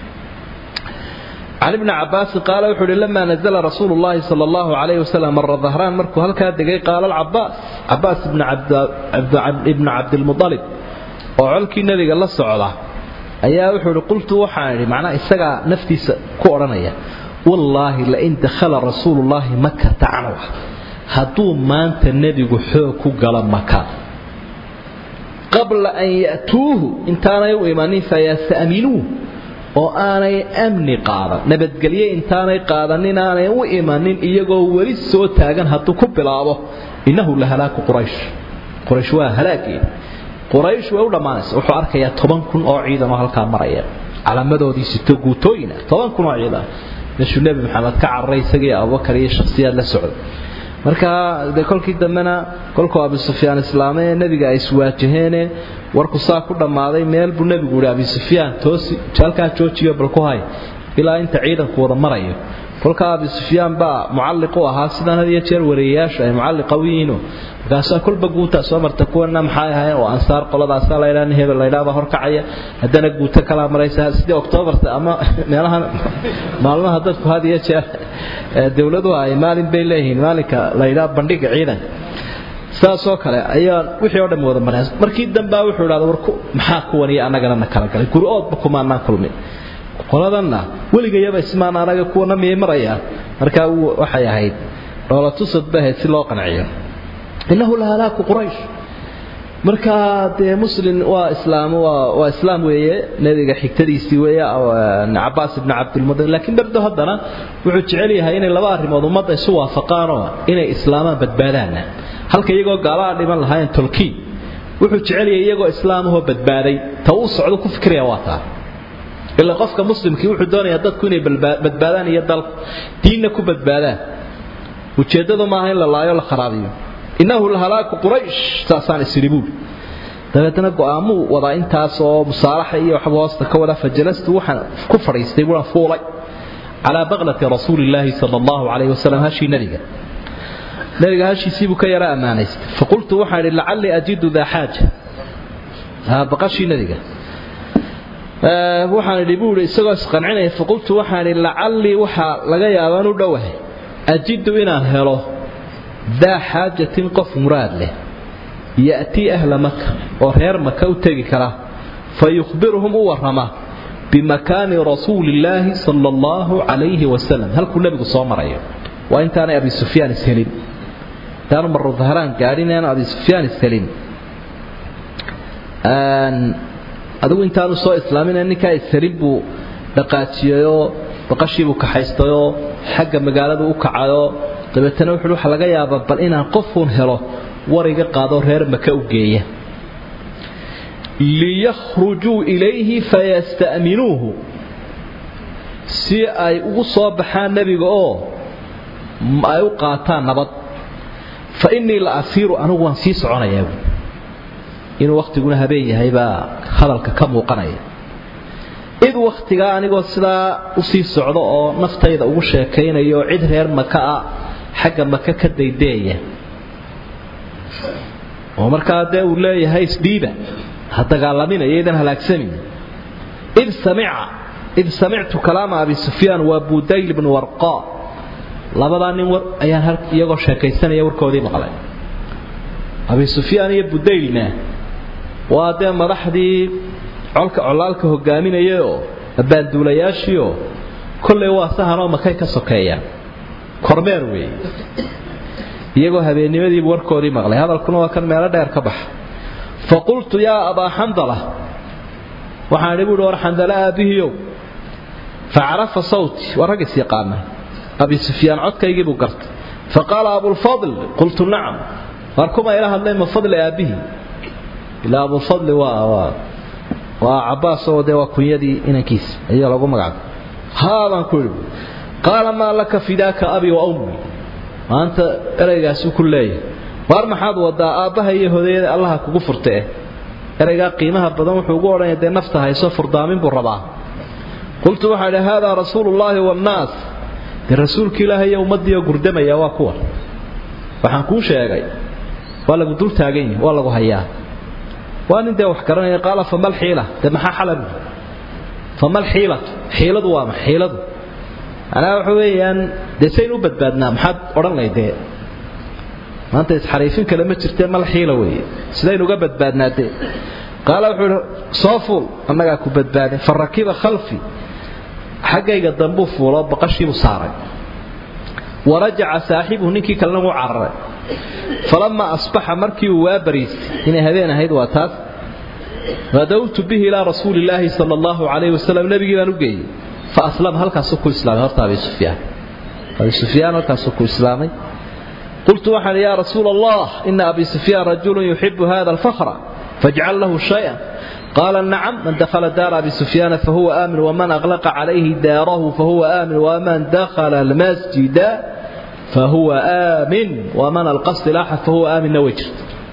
علي بن عباس قال وحول لما نزل رسول الله صلى الله عليه وسلم مر ظهران مركو هل كان دقيق قال العباس عباس بن عبد عبد ابن عبد المطلب وعلك النبي الله الصعودة أيها وحول قلت وحاني معناه السجع نفتي كورنية والله لئن دخل رسول الله مكة تعنوه هدو ما أنت النبي حوك قال مكة قبل أن يأتوه إنتانا يؤمنين فيستأمنوه وآنا أمني قادا نبت قليه إنتانا قادا نينا يؤمنين إيقو ولي السوء تاقن هاتو كبلابه إنه لهلاك قريش قريش وهلاكي قريش وأولا مانس وحوارك يا طبان كن أعيدا وهالكا مرأيا على مدى دي ستو قوتوين طبان كن أعيدا نشو النبي محمد كعر ريسكي أو بكري شخصيات لسعود marka de kolkii dambena kolkoo Abu Sufyaan islaamay nabiga ay iswaajaheen warku saa ku dhamaaday meel buu nabigu u Abu Sufyaan toosi jalka joojiyo bal ku hay ilaa inta ciidanku wada marayo kolka Abu Sufyaan ba mualliq u ahaa sidaan hadiya jeer wareeyaasha ay mualliq qawiino gaasa kulba guuta soo marta kuwana maxay ahaayeen oo ansaar qoladaas la ilaahay hebel la ilaahay horkacaya hadana guuta kala maraysa sidii October ama meelaha maalmaha dadku hadiya jeer dawladdu ay maalin bay leeyihiin maalinka la ilaahay bandhiga ciidan saasoo kale ayaa wixii oo dhan wada maray markii dambe wuxuu yiraahdo warku maxaa ku waniya anagana kala galay guriyood ba kuma aan kulmin qoladana waligeeyaba ismaan anaga kuwana miyay maraya marka waxay ahayd wala tusad bahay si loo qanciyo innahu la halaaku quraish marka de muslim waa islaam waa islaam weeye nabiga xigtadiisii weeye Abbas ibn Abdul Muttalib laakiin dabdo hadana wuxuu jecel yahay inay laba arrimood ummadda isu waafaqaan inay islaamaan badbaadaan halka iyagoo gaalaa dhiman lahayn tulki wuxuu jecel yahay iyagoo islaamaho badbaaday ta uu socdo ku fikriya waata إلا قفك مسلم كي وحو دوني يدد كوني بدبادان يدل ديننا كو بدبادان وجددوا ما هين لله يلا خرابيو إنه الهلاك قريش تاسان السريبول dabeetana go'aamu wada intaas oo musaalaxa iyo wax wasta ka wada fajalastu waxaan ku fariistay wada fuulay ala baqlati rasuulillahi sallallahu alayhi wasallam hashi nabiga nabiga hashi sibu ka yara amaanays faqultu waxaan la'alli ajidu dha haja ha baqashi nabiga ee waxaan dhibuul isagoo isqancinay faqultu waxaan la'alli waxa laga yaabaa inuu dhawahay ajidu inaan helo dha hajatin qof muraad leh يأتي أهل مكة وغير مكة وتجكرة فيخبرهم ورما بمكان رسول الله صلى الله عليه وسلم هل كل نبي صامر أيه وأنت أنا أبي سفيان السليم كانوا مر الظهران قارين أنا أبي سفيان السليم أن أدو أنت أنا صو إسلامين أنك السليم بقاتيو بقشيب كحيستيو حق مقالة وكعيو طب التنوح حلقة يا بل إن قفهم هلا ورقة قادوا رير مكوجية ليخرجوا إليه فيستأمنوه سي أي أصاب حان نبي أو ما يقاطع نبض فإني لأسير أنا وانسيس عنا يوم إن وقت يقول هبي هيبا خلالك كم وقنايا إذ وقت جاني قصدا أسيس عضاء نفط إذا وشة كين يعيد رير مكاء حاجة مكاء كديدية ومركا ده ولاي هاي سديبه حتى قالمين ايدن هلاكسمين اذ سمع اذ سمعت كلام ابي سفيان وبوديل بن ورقاء لبدان ور ايان هل iyagoo sheekaysanaya warkoodii maqlay abi sufyaan iyo budayna waade madaxdii colka colaalka hogaaminayo abaanduulayaashiyo kulay waa sahanoo makay ka sokeeyaan kormeer weey iyagoo habeennimadii warkoodii maqlay hadalkuna waa kan meel dheer ka bax faqultu ya aba handala waxaan ibu door handala abihiyo fa'arafa sawti waragis yaqaana abi sufyaan codkaygii buu gartay faqala abu al-fadl qultu na'am warkuma ila hadlay ma fadl abihi ila abu al-fadl wa wa wa abbas oo de waa kunyadii inankiis ayaa lagu magacaabay haadan ku qala ma laka fidaka abi wa ummi maanta eraygaas ku leeyahay war maxaad wadaa aabaha iyo hooyada Allah kugu furtay erayga qiimaha badan wuxuu ugu oranayay nafta hayso furdaamin buu rabaa qultu waxa ila hada rasuulullaahi wan naas rasuulka ilaahay iyo ummadii gurdamaya waa kuwa waxaan ku sheegay waa lagu dul taagan yahay waa lagu hayaa waan inta wax garanay qaala famal xiila dama xalab famal xiila xiiladu waa xiiladu أنا وحويان دسين وبدبادنا محد أوران ليدة ما أنت حريفين كلمة ترتين ما الحيلة وي سدين وجبت بدنا ده قال وحول صافول أنا جاكو بدبادة فالركيبة خلفي حاجة يقدموه فولا بقشي مصارع ورجع صاحبه نكي كلامه عرّ فلما أصبح مركي وابريس هنا هذين هيد واتات غدوت به إلى رسول الله صلى الله عليه وسلم نبي نجي فأسلم هل كسوق الإسلام هرت أبي سفيان أبي سفيان هل كسوق الإسلامي قلت وحنا يا رسول الله إن أبي سفيان رجل يحب هذا الفخر فاجعل له شيئا قال نعم من دخل دار أبي سفيان فهو آمن ومن أغلق عليه داره فهو آمن ومن دخل المسجد فهو آمن ومن ألقى السلاح فهو آمن وجه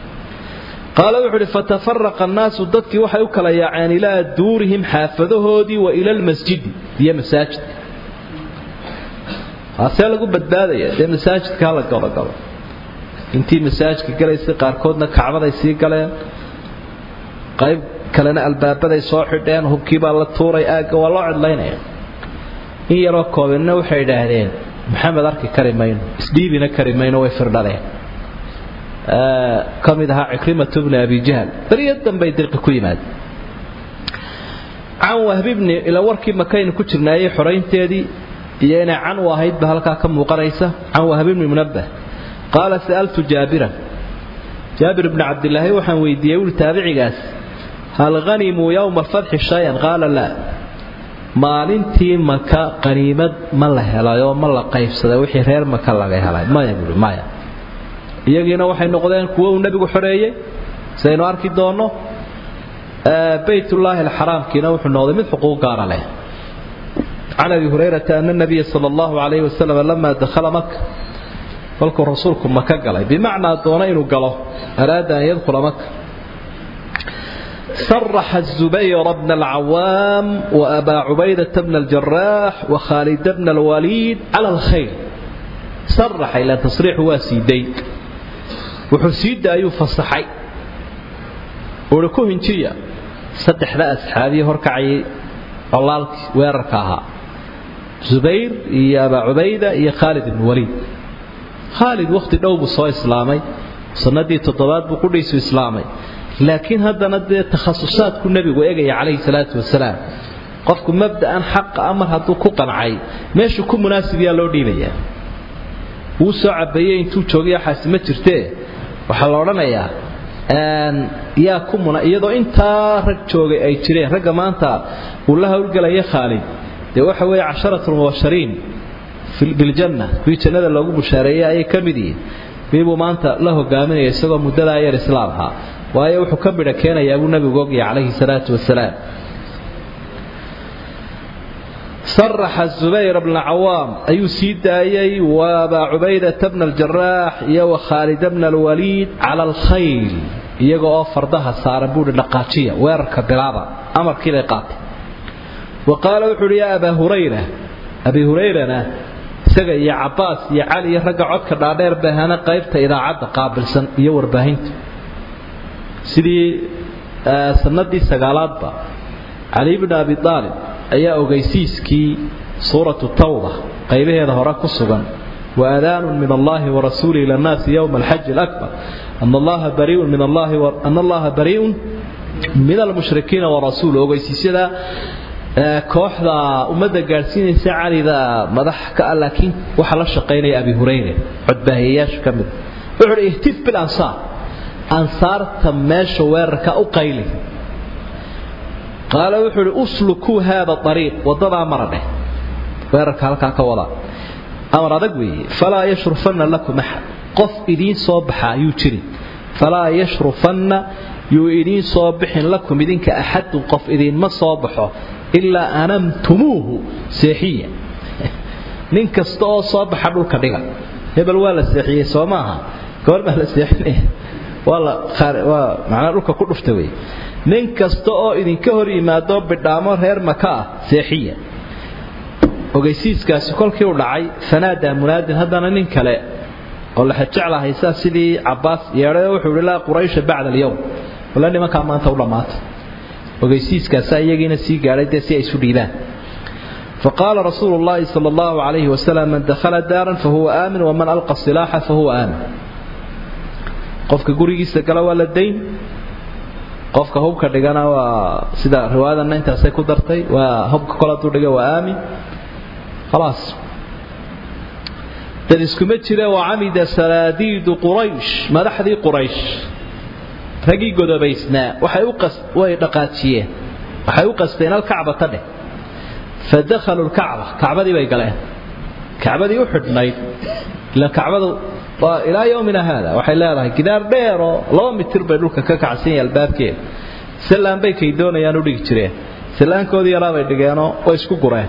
قال وحده فتفرق الناس ضدك وحي وكلا يعني لا دورهم حافظهودي وإلى المسجد هي مساجد أصلا لقوا بدبادية هي مساجد كلا كلا كلا انتي مساجد كلا يصير قاركودنا كعبة يصير كلا قريب كلنا الباب بدأ يصاحر دين هم كيبا الله توري آج والله عدلينا إن يراكوا بيننا وحيدهين محمد أركي كريمين سبيبنا كريمين ويفرد عليه آه كمدها عكرمة ابن أبي جهل بريدا بيدرق كويمات عن وهب ابن إلى وركي مكين كترنا أي حرين تادي يانا عن واحد بهلكا كم وقريسة عن وهب ابن منبه قال سألت جابرا جابر بن عبد الله وحن ويديه والتابعي قاس هل غنموا يوم الفتح شيئا قال لا maalintii maka qaniimad ma la helayo ma la qaybsaday wixii reer maka laga helay ma yaqulu ma iyagiina waxay noqdeen kuwa uu nabigu xoreeyay sayno arki doono بيت الله الحرام كنا وحنا من حقوق قار له. عن أبي هريرة أن النبي صلى الله عليه وسلم لما دخل مكة فلكم رسولكم مكة قال بمعنى دونين قاله أراد أن يدخل مكة صرح الزبير بن العوام وأبا عبيدة بن الجراح وخالد بن الوليد على الخير. صرح إلى تصريح واسيدي وحسيد أيو فصحي ولكوه انتيا صدح لا أصحابي هركعي الله ويركاها زبير يا أبا عبيدة يا خالد بن الوليد. خالد وقت دوب صو إسلامي سندي تضاد بكل يسوع إسلامي لكن هذا ند تخصصات كل نبي ويجي عليه الصلاة والسلام قفكم مبدأ حق أمر هذا كوقن عاي ماشي كل مناسب يا لودي ليه وسع بيين توجيه حاسمة ترتيه وحلورنا يا أن يا كم من يضو أنت رجوع أي تريه رجع ما أنت والله أقول يا خالد ده وحوي عشرة المبشرين في بالجنة في جنة لو بشارية أي كمدي بيبو ما أنت له قامن يسوع مدة يا رسالها وهي وحكبر كان يا أبو النبي جوجي عليه الصلاة والسلام. صرح الزبير بن العوام أي سيد أي وأبا عبيدة بن الجراح يا وخالد بن الوليد على الخيل يجوا فرضها صار بود النقاشية ويركب بلعبة أمر كذا قاطع. وقال وحول يا أبا هريرة أبي هريرة سجى يا عباس يا علي رجعت كرادير بهنا قيبت إذا عد قابل سن يور بهنت سيدي آه سندي سجالات با علي بن أبي طالب أي أوجيسيس كي سورة التوبة قيبه هذا هراك الصغن وأذان من الله ورسوله إلى الناس يوم الحج الأكبر أن الله بريء من الله و... أن الله بريء من المشركين ورسوله أوجيسيس هذا kooxda umada gaarsiinaysa calida madaxka laakiin waxa la shaqeynay Abi Hurayra codbaahiyash kamid wuxuu ihtif bil ansar ansarta meesha weerarka u qayli qala wuxuu usluku hada tariiq wadada marade weerarka halka ka wada amar adag weey fala yashrufanna lakum ahad qof idin soo baxa ayuu jiri fala yashrufanna yu idin soo bixin lakum idinka ahad qof idin ma soo baxo إلا أنمتموه سيحية من كستو صاب حدو كدغا هبل ولا سيحية سوماها كور ما سيحية ولا خار ومعنى لك كل فتوي من كستو إذن كهري ما دوب بدامر هير مكا سيحية وجيسيس كاس كل كيو لعي فنادى مناد هذا ننكلا والله حتجعل هيسا سيدي عباس يرى وحول الله قريش بعد اليوم ولا ما كان ما تولى مات وجيسيس كاسا يجينا سي قالت سي أي سديلان. فقال رسول الله صلى الله عليه وسلم من دخل دارا فهو آمن ومن ألقى السلاح فهو آمن. قفك قريجي سكلا ولا الدين قفك هوك دجانا وسدا رواية أن أنت سيكون درتي وهوك كلا تودجا وآمن خلاص. تدسكمتشلا وعمد سراديد قريش ما لحدي قريش. رجي جود بيسنا وحيوقس ويدقاتيه وحيوقس بين الكعبة تده فدخلوا الكعبة كعبة دي بيقلين كعبة دي يوحد نايد لكعبة إلى يومنا هذا وحيلا هذا كدار بيرو الله متر بيروك ككعسين الباب كيف سلام بيك يدون يانو ديك تريه سلام كودي يرى بيدقيانو ويسكو قراه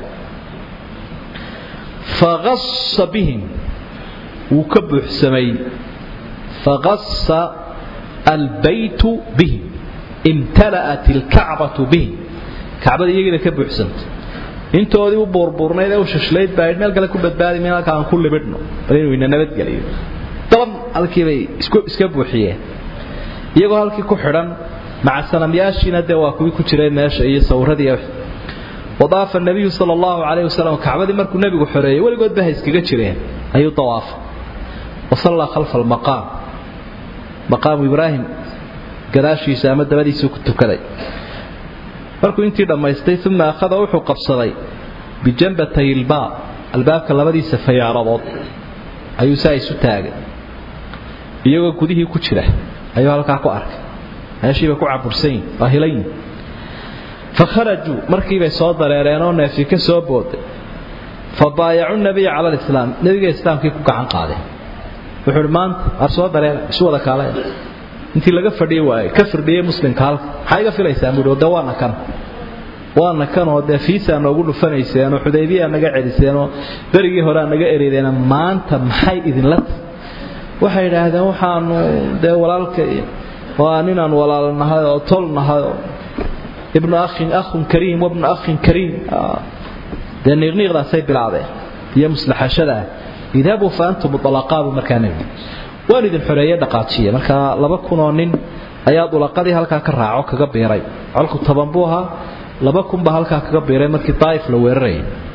فغص بهم وكبح سمي فغص البيت به امتلأت الكعبة به كعبة يجي كبر حسنت انتوا دي بوربورنا ده وششليت بعد ما قال لكم بدبادي من كان كل بدنه بعدين وين نبت قليل طب الكيبي اسكب وحيه يجوا هالكي كحرم مع السلام ياشينا دواكو ku jiray meesha iyo sawradii wadaaf النبي صلى الله عليه وسلم كعبة markuu nabigu xoreeyay waligood baa iskaga jireen ayuu tawaaf وصلى خلف المقام مقام إبراهيم قراشي سامد بدي سكت كذا markuu intii dhamaystay thumma akhada wuxuu qabsaday bijambatay albaab albaabka labadiisa fayaaradood ayuu saa isu taagay iyagoo gudihii ku jira ayuu halka ku arkay meeshiiba ku cabursan waahilayn fakharaju markii bay soo dareereen oo neefi ka soo booday fabaayacu nabiy cala islaam nabiga islaamkii ku gacan qaaday wuxuu maanta ar soo dareer isu wada kaalay intii laga fadhiyay waay ka firdhiyay muslimka halka maxay ga filaysaa muddo dawaana kan waana kan oo de fiisa noogu dhufanayseen oo Xudaybiya naga celiseen oo barigii hore naga ereedeen maanta maxay idin la waxay yiraahdeen waxaanu de walaalka waa ninaan walaalnahay oo tolnahay ibn akhin akhun kareem ibn akhin kareem de niqniqdaasay bilaabeen iyo maslaxashada idabu faantu mutlaqaab markaanay waan idin xoreeyay dhaqaajiye marka laba kun oo nin ayaa dulaqadii halka ka raaco kaga beeray halku toban buu ahaa laba kun ba halka kaga beeray markii Taif la weeraray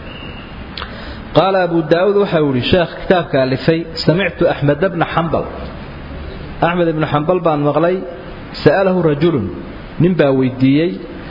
قال أبو داود وحاولي شيخ كتاب كالفي سمعت أحمد بن حنبل أحمد بن حنبل بن مغلي سأله رجل نبا ويديي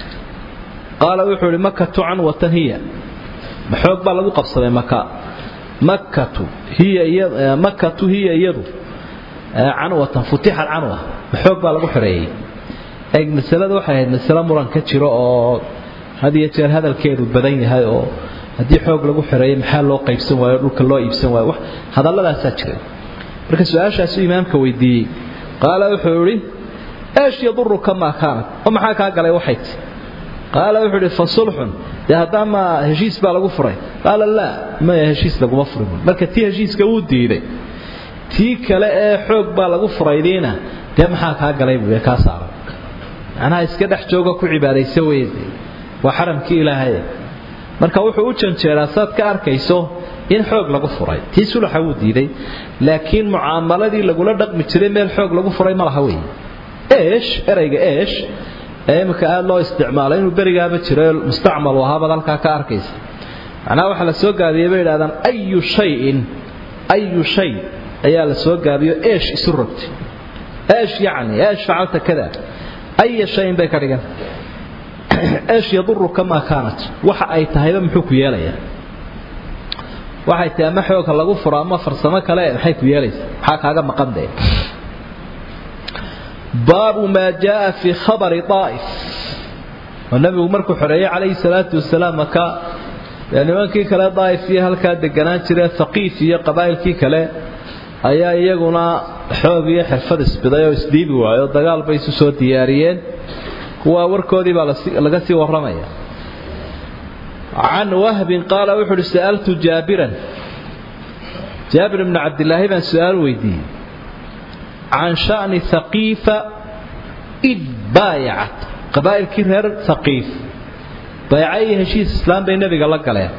قال وحولي مكة عنوة هي محوق بالله قبصة مكة مكة هي مكة هي يد عنوة فتح العنوة محوق بالله حري أي مسألة واحد مسألة مران كتير هذه يتير هذا الكيد بدين هذا haddii xoog lagu xareeyay maxaa loo qaybsan waayo dhulka loo iibsan waayo wax hadalladaas jiray marka su'aashaas imaamka weydiiyay qaala wuxuu yiri ايش يضرك ما كانت وما كان قال وحيد قال wuxuu fasulhun hadama heshiis baa lagu furay قال لا ما heshiis lagu furay marka tii heshiiska uu diiday tii kale ee xoog baa lagu furaydeena de maxaa ka galay buu ka saaray ana iska dhax jooga ku cibaadayso weeyday wa xaramkii ilaahay marka wuxuu u janjeeraa saad ka arkayso in xoog lagu furay tii sulxa uu diiday laakiin muaamaladii lagu la dhaqmi jiray meel xoog lagu furay ma laha weey ايش erayga ايش ee marka aad loo isticmaalay inuu barigaaba jiray mustacmal waha badalka ka arkaysa ana waxa la soo gaabiyay bay yiraahdaan ayu shay'in ayu shay ayaa la soo gaabiyo ايش isu rabtay ايش يعني ايش فعلت كذا اي شيء bay ka dhigan ايش يضرك ما كانت waxa ay tahayba muxuu ku yeelaya waxay tahay ma xoog lagu furo ama farsamo kale waxay ku yeelaysaa waxa kaaga maqanday باب ما جاء في خبر طائف والنبي مركو حريه عليه الصلاه والسلام كا يعني وانكي كلا طائف فيها halka deganaan jiray thaqif iyo qabaa'ilkii kale ayaa iyaguna xoog iyo xirfad isbiday oo isdiibi waayo dagaal bay isu soo diyaariyeen kuwa warkoodii baa laga sii waramaya عن وهب قال وحد سألت جابرا جابر بن عبد الله بن سؤال ويدي عن شأن ثقيفة إذ بايعت قبائل كثير ثقيف بايعيه شيء إسلام بين النبي قال لك عليه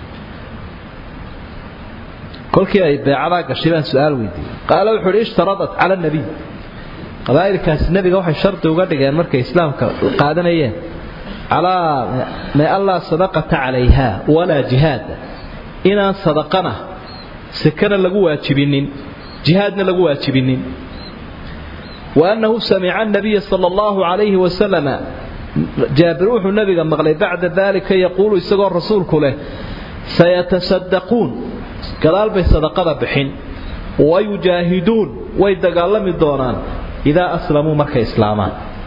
كل كي بايعها قشيبا سؤال ويدي قال وحد اشترطت على النبي قبائل كاس النبي وحي شرط وقال لك مركز إسلام قادنا إياه على ما الله صدقت عليها ولا جهاد إن صدقنا سكنا لقوا واجبين جهادنا لقوا واجبين وأنه سمع النبي صلى الله عليه وسلم جابروح النبي مغلي بعد ذلك يقول يستقر الرسول كله سيتصدقون قال بصدقة بحين ويجاهدون ويتقلم الدوران إذا أسلموا مكة إسلاما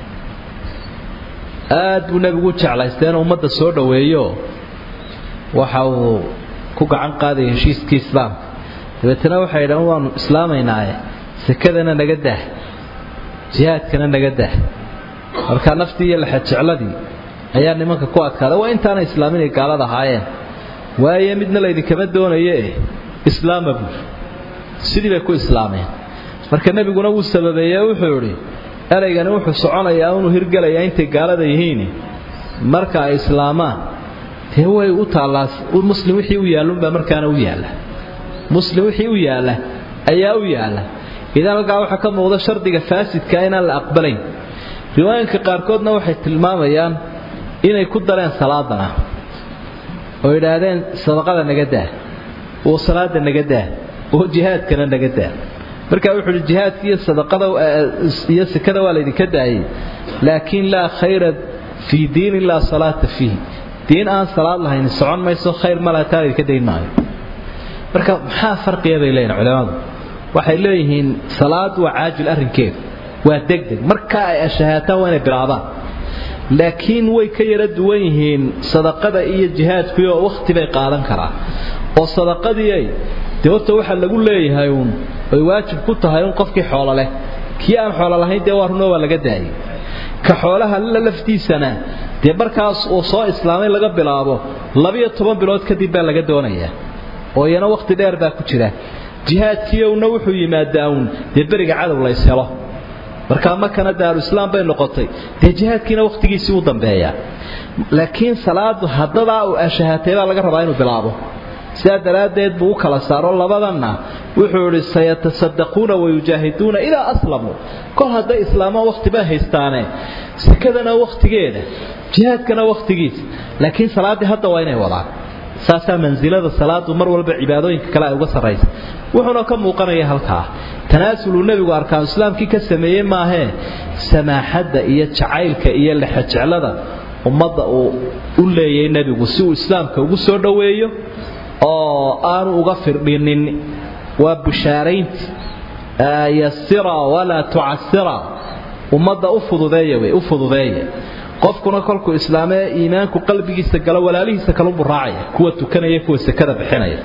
aad buu nabigu jeclaysteen ummadda soo dhaweeyo waxa uu ku gacan qaaday heshiiskii islaamka dabeetana waxay yidhahdeen waanu islaamaynaaye sakadana naga dah jihaadkana naga dah marka naftii iyo laxad jecladii ayaa nimanka ku adkaaday waa intaana islaaminay gaalada ahaayeen waaye midna la idin kama doonaye islaama buu sidii bay ku islaameen marka nabiguna wuu sababeeyay wuxuu yiri eraygan wuxuu soconayaa inuu hirgalaya intay gaalada yihiin marka ay islaamaan tii way u taalaas muslim wixii u yaalunba markaana u yaala muslim wixii u yaala ayaa u yaala idan laga waxa ka muuqda shardiga faasidka inaan la aqbalayn riwaayinka qaarkoodna waxay tilmaamayaan inay ku dareen salaadana oo yiraahdeen sadaqada naga daa oo salaada naga daa oo jihaadkana naga daa marka wuxuu jihaadka iyo sadaqada iyo sakada waa la idinka daayay laakiin la khayra fi diin illa salata fihi diin aan salaad lahayn socon mayso khayr ma la taari ka deynaayo marka maxaa farqiga bay leeyihiin culimadu waxay leeyihiin salaad waa caajil arrinkeed waa degdeg marka ay ashahaataan waa inay bilaabaan laakiin way ka yara duwan yihiin sadaqada iyo jihaadku oo waqti bay qaadan karaan oo sadaqadii ay deewta waxa lagu leeyahay uun ay waajib ku tahay in qofkii xoolo leh kii aan xoolo lahayn dee waa runo waa laga daayay ka xoolaha la laftiisana dee markaas uu soo islaamay laga bilaabo labiyo toban bilood kadib baa laga doonayaa oo iyana waqti dheer baa ku jira jihaadkiina wuxuu yimaadaa uun dee beriga cadow la iselo marka makana daaru islaam bay noqotay dee jihaadkiina waqtigiisii u dambeeya laakiin salaadu haddaba uu ashahatay baa laga rabaa inuu bilaabo sidaa daraadeed buu kala saaro labadanna wuxuu yiri sayatasaddaquuna wa yujaahiduuna ila aslamu kol hadda islaama waqti ba haystaane sikadana waqtigeeda jihaadkana waqtigiisa laakiin salaadii hadda waa inay wadaan saasa manzilada salaadu mar walba cibaadooyinka kale ay uga sareysa wuxuuna ka muuqanaya halka tanaasulu nabigu arkaan islaamkii ka sameeyay maahe samaaxada iyo jacaylka iyo lixajcelada ummadda uu u leeyahay nabigu si uu islaamka ugu soo dhaweeyo oo aanu uga firdhinin waa bushaaraynti yasira wala tu'assira ummadda u fududeeyo way u fududeeyo qofkuna kolku islaamee iimaanku qalbigiisa gala walaalihiisa kala buraacaya kuwa tukanaya kuwa sakada bixinaya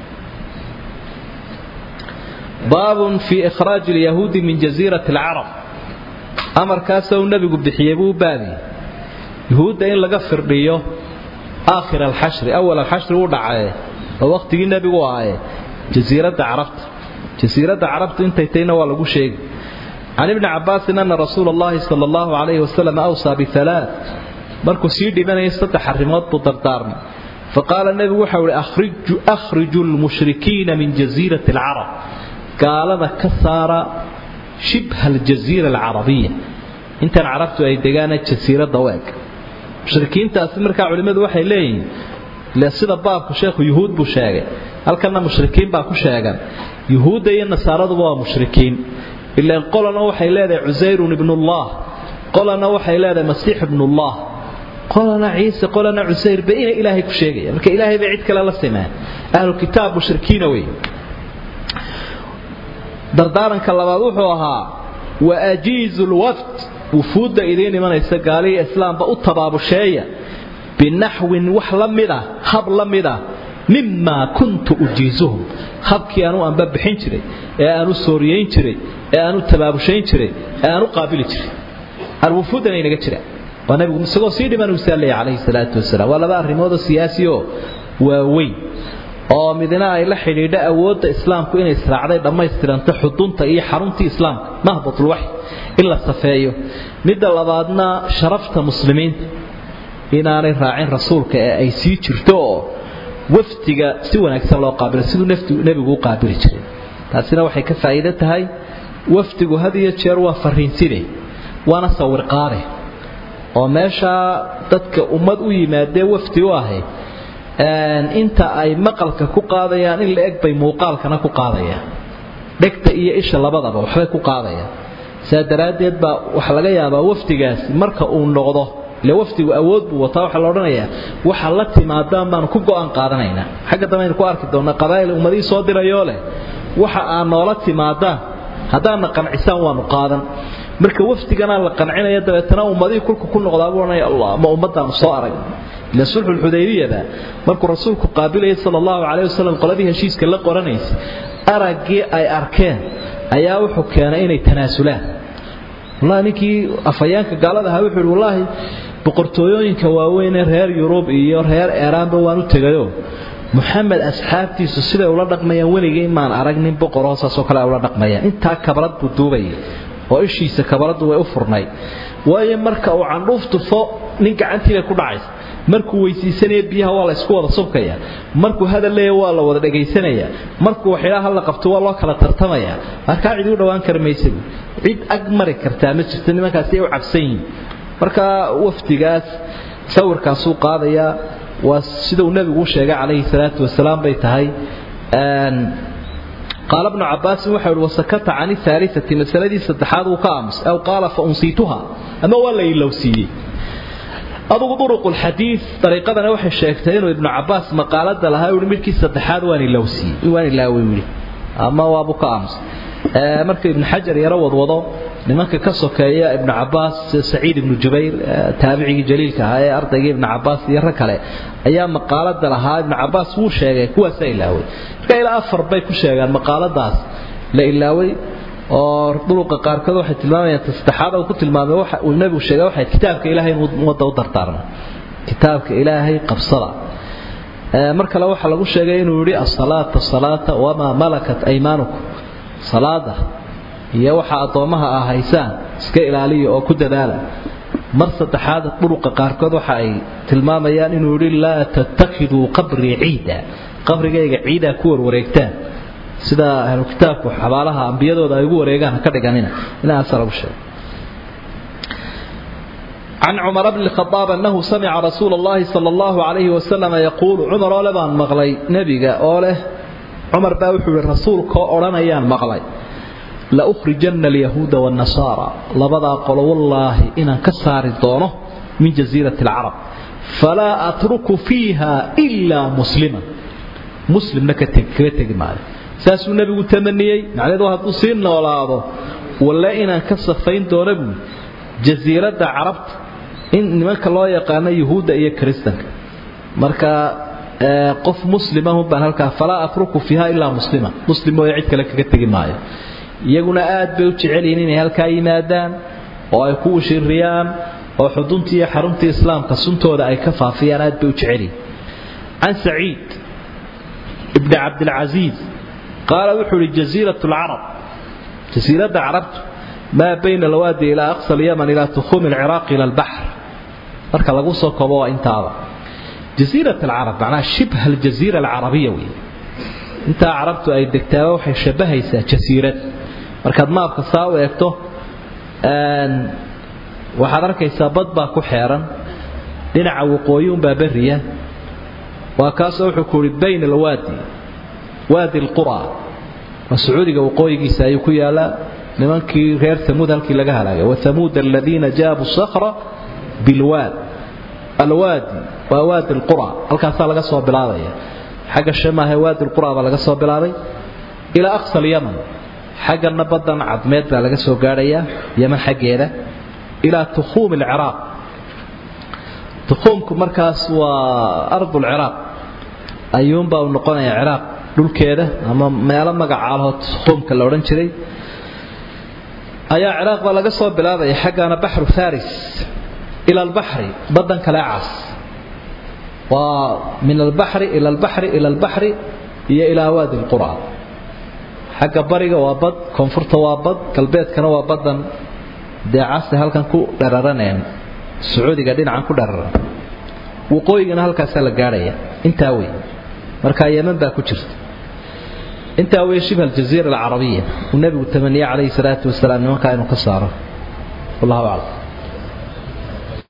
باب في إخراج اليهود من جزيرة العرب أمر كاسو النبي بحيبو بابي يهود إن لغفر بيه آخر الحشر أول الحشر وضعه ووقت النبي وعيه جزيرة عرفت جزيرة عرفت انت يتين ولغو شيء عن ابن عباس أن رسول الله صلى الله عليه وسلم أوصى بثلاث مركو سيدي من يستطيع حرمات بطردارنا فقال النبي وحول أخرج, أخرج المشركين من جزيرة العرب قال ذا كسار شبه الجزيرة العربية انت عرفت أي دقانة جزيرة ضواك مشركين تأثمر كعلماء وحي لين لأسيدة بابك شيخ يهود بشاقة هل كان مشركين باكو شاقا يهود أي النصارى ضوا مشركين إلا قولنا وحي لذا عزير ابن الله قولنا وحي لذا مسيح ابن الله قولنا عيسى قولنا عزير بإين إلهي كشاقة لك إلهي بعيد كلا لسماء أهل الكتاب مشركين وي dardaaranka labaad wuxuu ahaa waajiizul wafd wufuuda idin imanaysa gaaliya islaamba u tabaabusheeya binahwin wax lamida hab lamida mimma kuntu ujiizuhum habkii aanu anba bixin jiray ee aanu sooriyeyn jiray ee aanu tabaabusheyn jiray ee aanu qaabili jiray alwufuudana inaga jira waa nabigu isagoo sii dhiman uu sallallahu alayhi salaatu wasalaam wala ba arrimood siyaasiyo waa weyn oo midna ay la xidhiidha awoodda islaamku inay israacday dhameystiranta xudunta iyo xaruntii islaamka mahbatul wahyi illa safeeyo midda labaadna sharafta muslimiinta inaanay raacin rasuulka ee ay sii jirto waftiga si wanaagsan loo qaabilo sidoo naftu nabigu u qaabili jiray taasina waxay ka faa'iido tahay waftigu hadiyo jeer waa fariinside waana sawir qaade oo meesha dadka ummad u yimaadee wafti u ahay inta ay maqalka ku qaadayaan in la eg bay muuqaalkana ku qaadayaan dhegta iyo isha labadaba waxbay ku qaadayaan saadaradeed ba waxa laga yaabaa waftigaas marka uu noqdo le waftigu awood buu wataa waxa la oranayaa waxa la timaadaan baan ku go'aan qaadanayna xagga dambeyn ku arki doona qabaayil ummadii soo dirayo leh waxa aan noola timaadaan hadaan qancisaan waanu qaadan marka waftigana la qancinaya dabeetana ummadii kulku ku noqdaa buu oranaya allah ma ummadan soo arag ila sulh al-hudaybiyah markuu rasuulku qaabilay sallallahu alayhi wasallam qoladii heshiiska la qoranays aragii ay arkeen ayaa wuxuu keenay inay tanaasulaan wallahi ninkii afayaanka gaalada ha wuxuu wallahi boqortooyooyinka waaweyn ee reer Yurub iyo reer Iran ba waanu tagayo Muhammad asxaabtiisu sida ula dhaqmayaan waligii maan aragnin boqor hoosaas oo kale ula dhaqmayaan inta kabarad buu duubay oo ishiisa kabaradu way u furnay waayo marka uu candhuuf tufo nin gacantiisa ku dhacaysa markuu weysiisanay biyaha waa la isku wada subkaya markuu hadalay waa la wada dhageysanaya markuu waxyaalaha la qabto waa loo kala tartamaya marka cid u dhawaan karmaysid cid ag mari kartaa ma jirto nimankaas ay u cabsan marka waftigaas sawirkaas uu qaadaya waa sida uu nabigu sheegay calayhi salaatu wasalaam bay tahay aan قال ابن عباس وحول وسكت عن الثالثة مسألة ستحاد وقامس أو قال فأنصيتها أما ولا يلوسي أبو طرق الحديث طريقة وحي الشيختين وابن عباس مقالات لها يقول ملكي ستحاد واني لوسي واني لاوي أما وابو قامس آه مركب ابن حجر يروض وضو لمنك كسوكايا ابن عباس سعيد بن جبير آه تابعي جليل كهاي أرضي ابن عباس يرك عليه أيام مقالات لها ابن عباس هو شيء كوا سيلاوي إلى أفر بيكو شيئا مقالة داس لا إلاوي oo duruqa qaarkood waxay tilmaamayaan tastaxaada uu ku tilmaamay waxa uu nabigu sheegay waxa kitaabka Ilaahay inuu wada u dardaarmo kitaabka Ilaahay qabsada mar kale waxa lagu sheegay inuu yiri as-salaata as-salaata wama malakat aymanukum salaada iyo waxa adoomaha ah haysaan iska ilaaliyo oo ku dadaala mar saddexaad duruqa qaarkood waxa ay tilmaamayaan inuu yiri la tattakidu qabri ciida qabrigayga ciida ku warwareegtaan sida ahlu kitaabku xabaalaha ambiyadooda ay ugu wareegaan ka dhiganina ina asar u sheeg عن عمر بن الخطاب أنه سمع رسول الله صلى الله عليه وسلم يقول عمر لبان مغلي نبيك أوله عمر باوحو الرسول كأولانا يان مغلي لأخرجن اليهود والنصارى لبدا قالوا والله إنا كسار الدونه من جزيرة العرب فلا أترك فيها إلا مسلما مسلم نكتك كريتك معي ساسو النبي تمنيي يعني دو هادو سيرنا ولا هذا ولا إنا كسفين دونه جزيرة العرب in nimanka loo yaqaan yahuuda iyo kristanka marka qof muslimahu baan halka fala afruku fiha illa muslima muslimo ay cid kale kaga tagi maayo iyaguna aad bay u jecel yihiin inay halka yimaadaan oo ay ku shiriyaan oo xuduntii iyo xaruntii islaamka suntooda ay ka faafiyaan aad bay u jecel yihiin an Sa'id ibn Abd al-Aziz qala wuxuu jaziratu al-arab jaziratu al-arab ما بين الوادي إلى أقصى اليمن إلى تخوم العراق إلى البحر marka lagu soo koobo intaada جزيرة العرب معناها شبه الجزيرة العربية وي انت عربت أي دكتاوة waxay shabahaysaa jasiirad markaad maabka saaw eegto aan waxaad arkaysaa bad baa ku xeeran dhinaca waqooyin baa bariya waa kaas oo wuxuu ku bayn الوادي وادي القرى وسعوديga waqooyigiisa ay ku yaala nimankii reer Thamud halkii laga halaagay wa Thamud alladina jaabu sakhra bilwad alwadi wa wadi alqura halkaas laga soo bilaabay xaga shamaha wadi alqura laga soo bilaabay ila aqsa al-yaman xaga nabadan cadmeed baa laga soo gaaraya yaman xageeda ila tukhum al-iraq tukhumku markaas waa ardu al-iraq ayuun baa noqonaya iraq dhulkeeda ama meelo magaca ah tukhumka la oran jiray ayaa Ciraaq baa laga soo bilaabay xagana bahru Faris ila al-bahri badan kala cas wa min al-bahri ila al-bahri ila al-bahri iyo ila wadi al-qura xaga bariga waa bad koonfurta waa bad galbeedkana waa badan deecas halkan ku dhararaneen Sacuudiga dhinacan ku dhararan waqooyigana halkaas la gaaraya inta way marka Yemen baa ku jirta انت هو شبه الجزيرة العربية والنبي التمنية عليه الصلاة والسلام ما كانوا كساره والله أعلم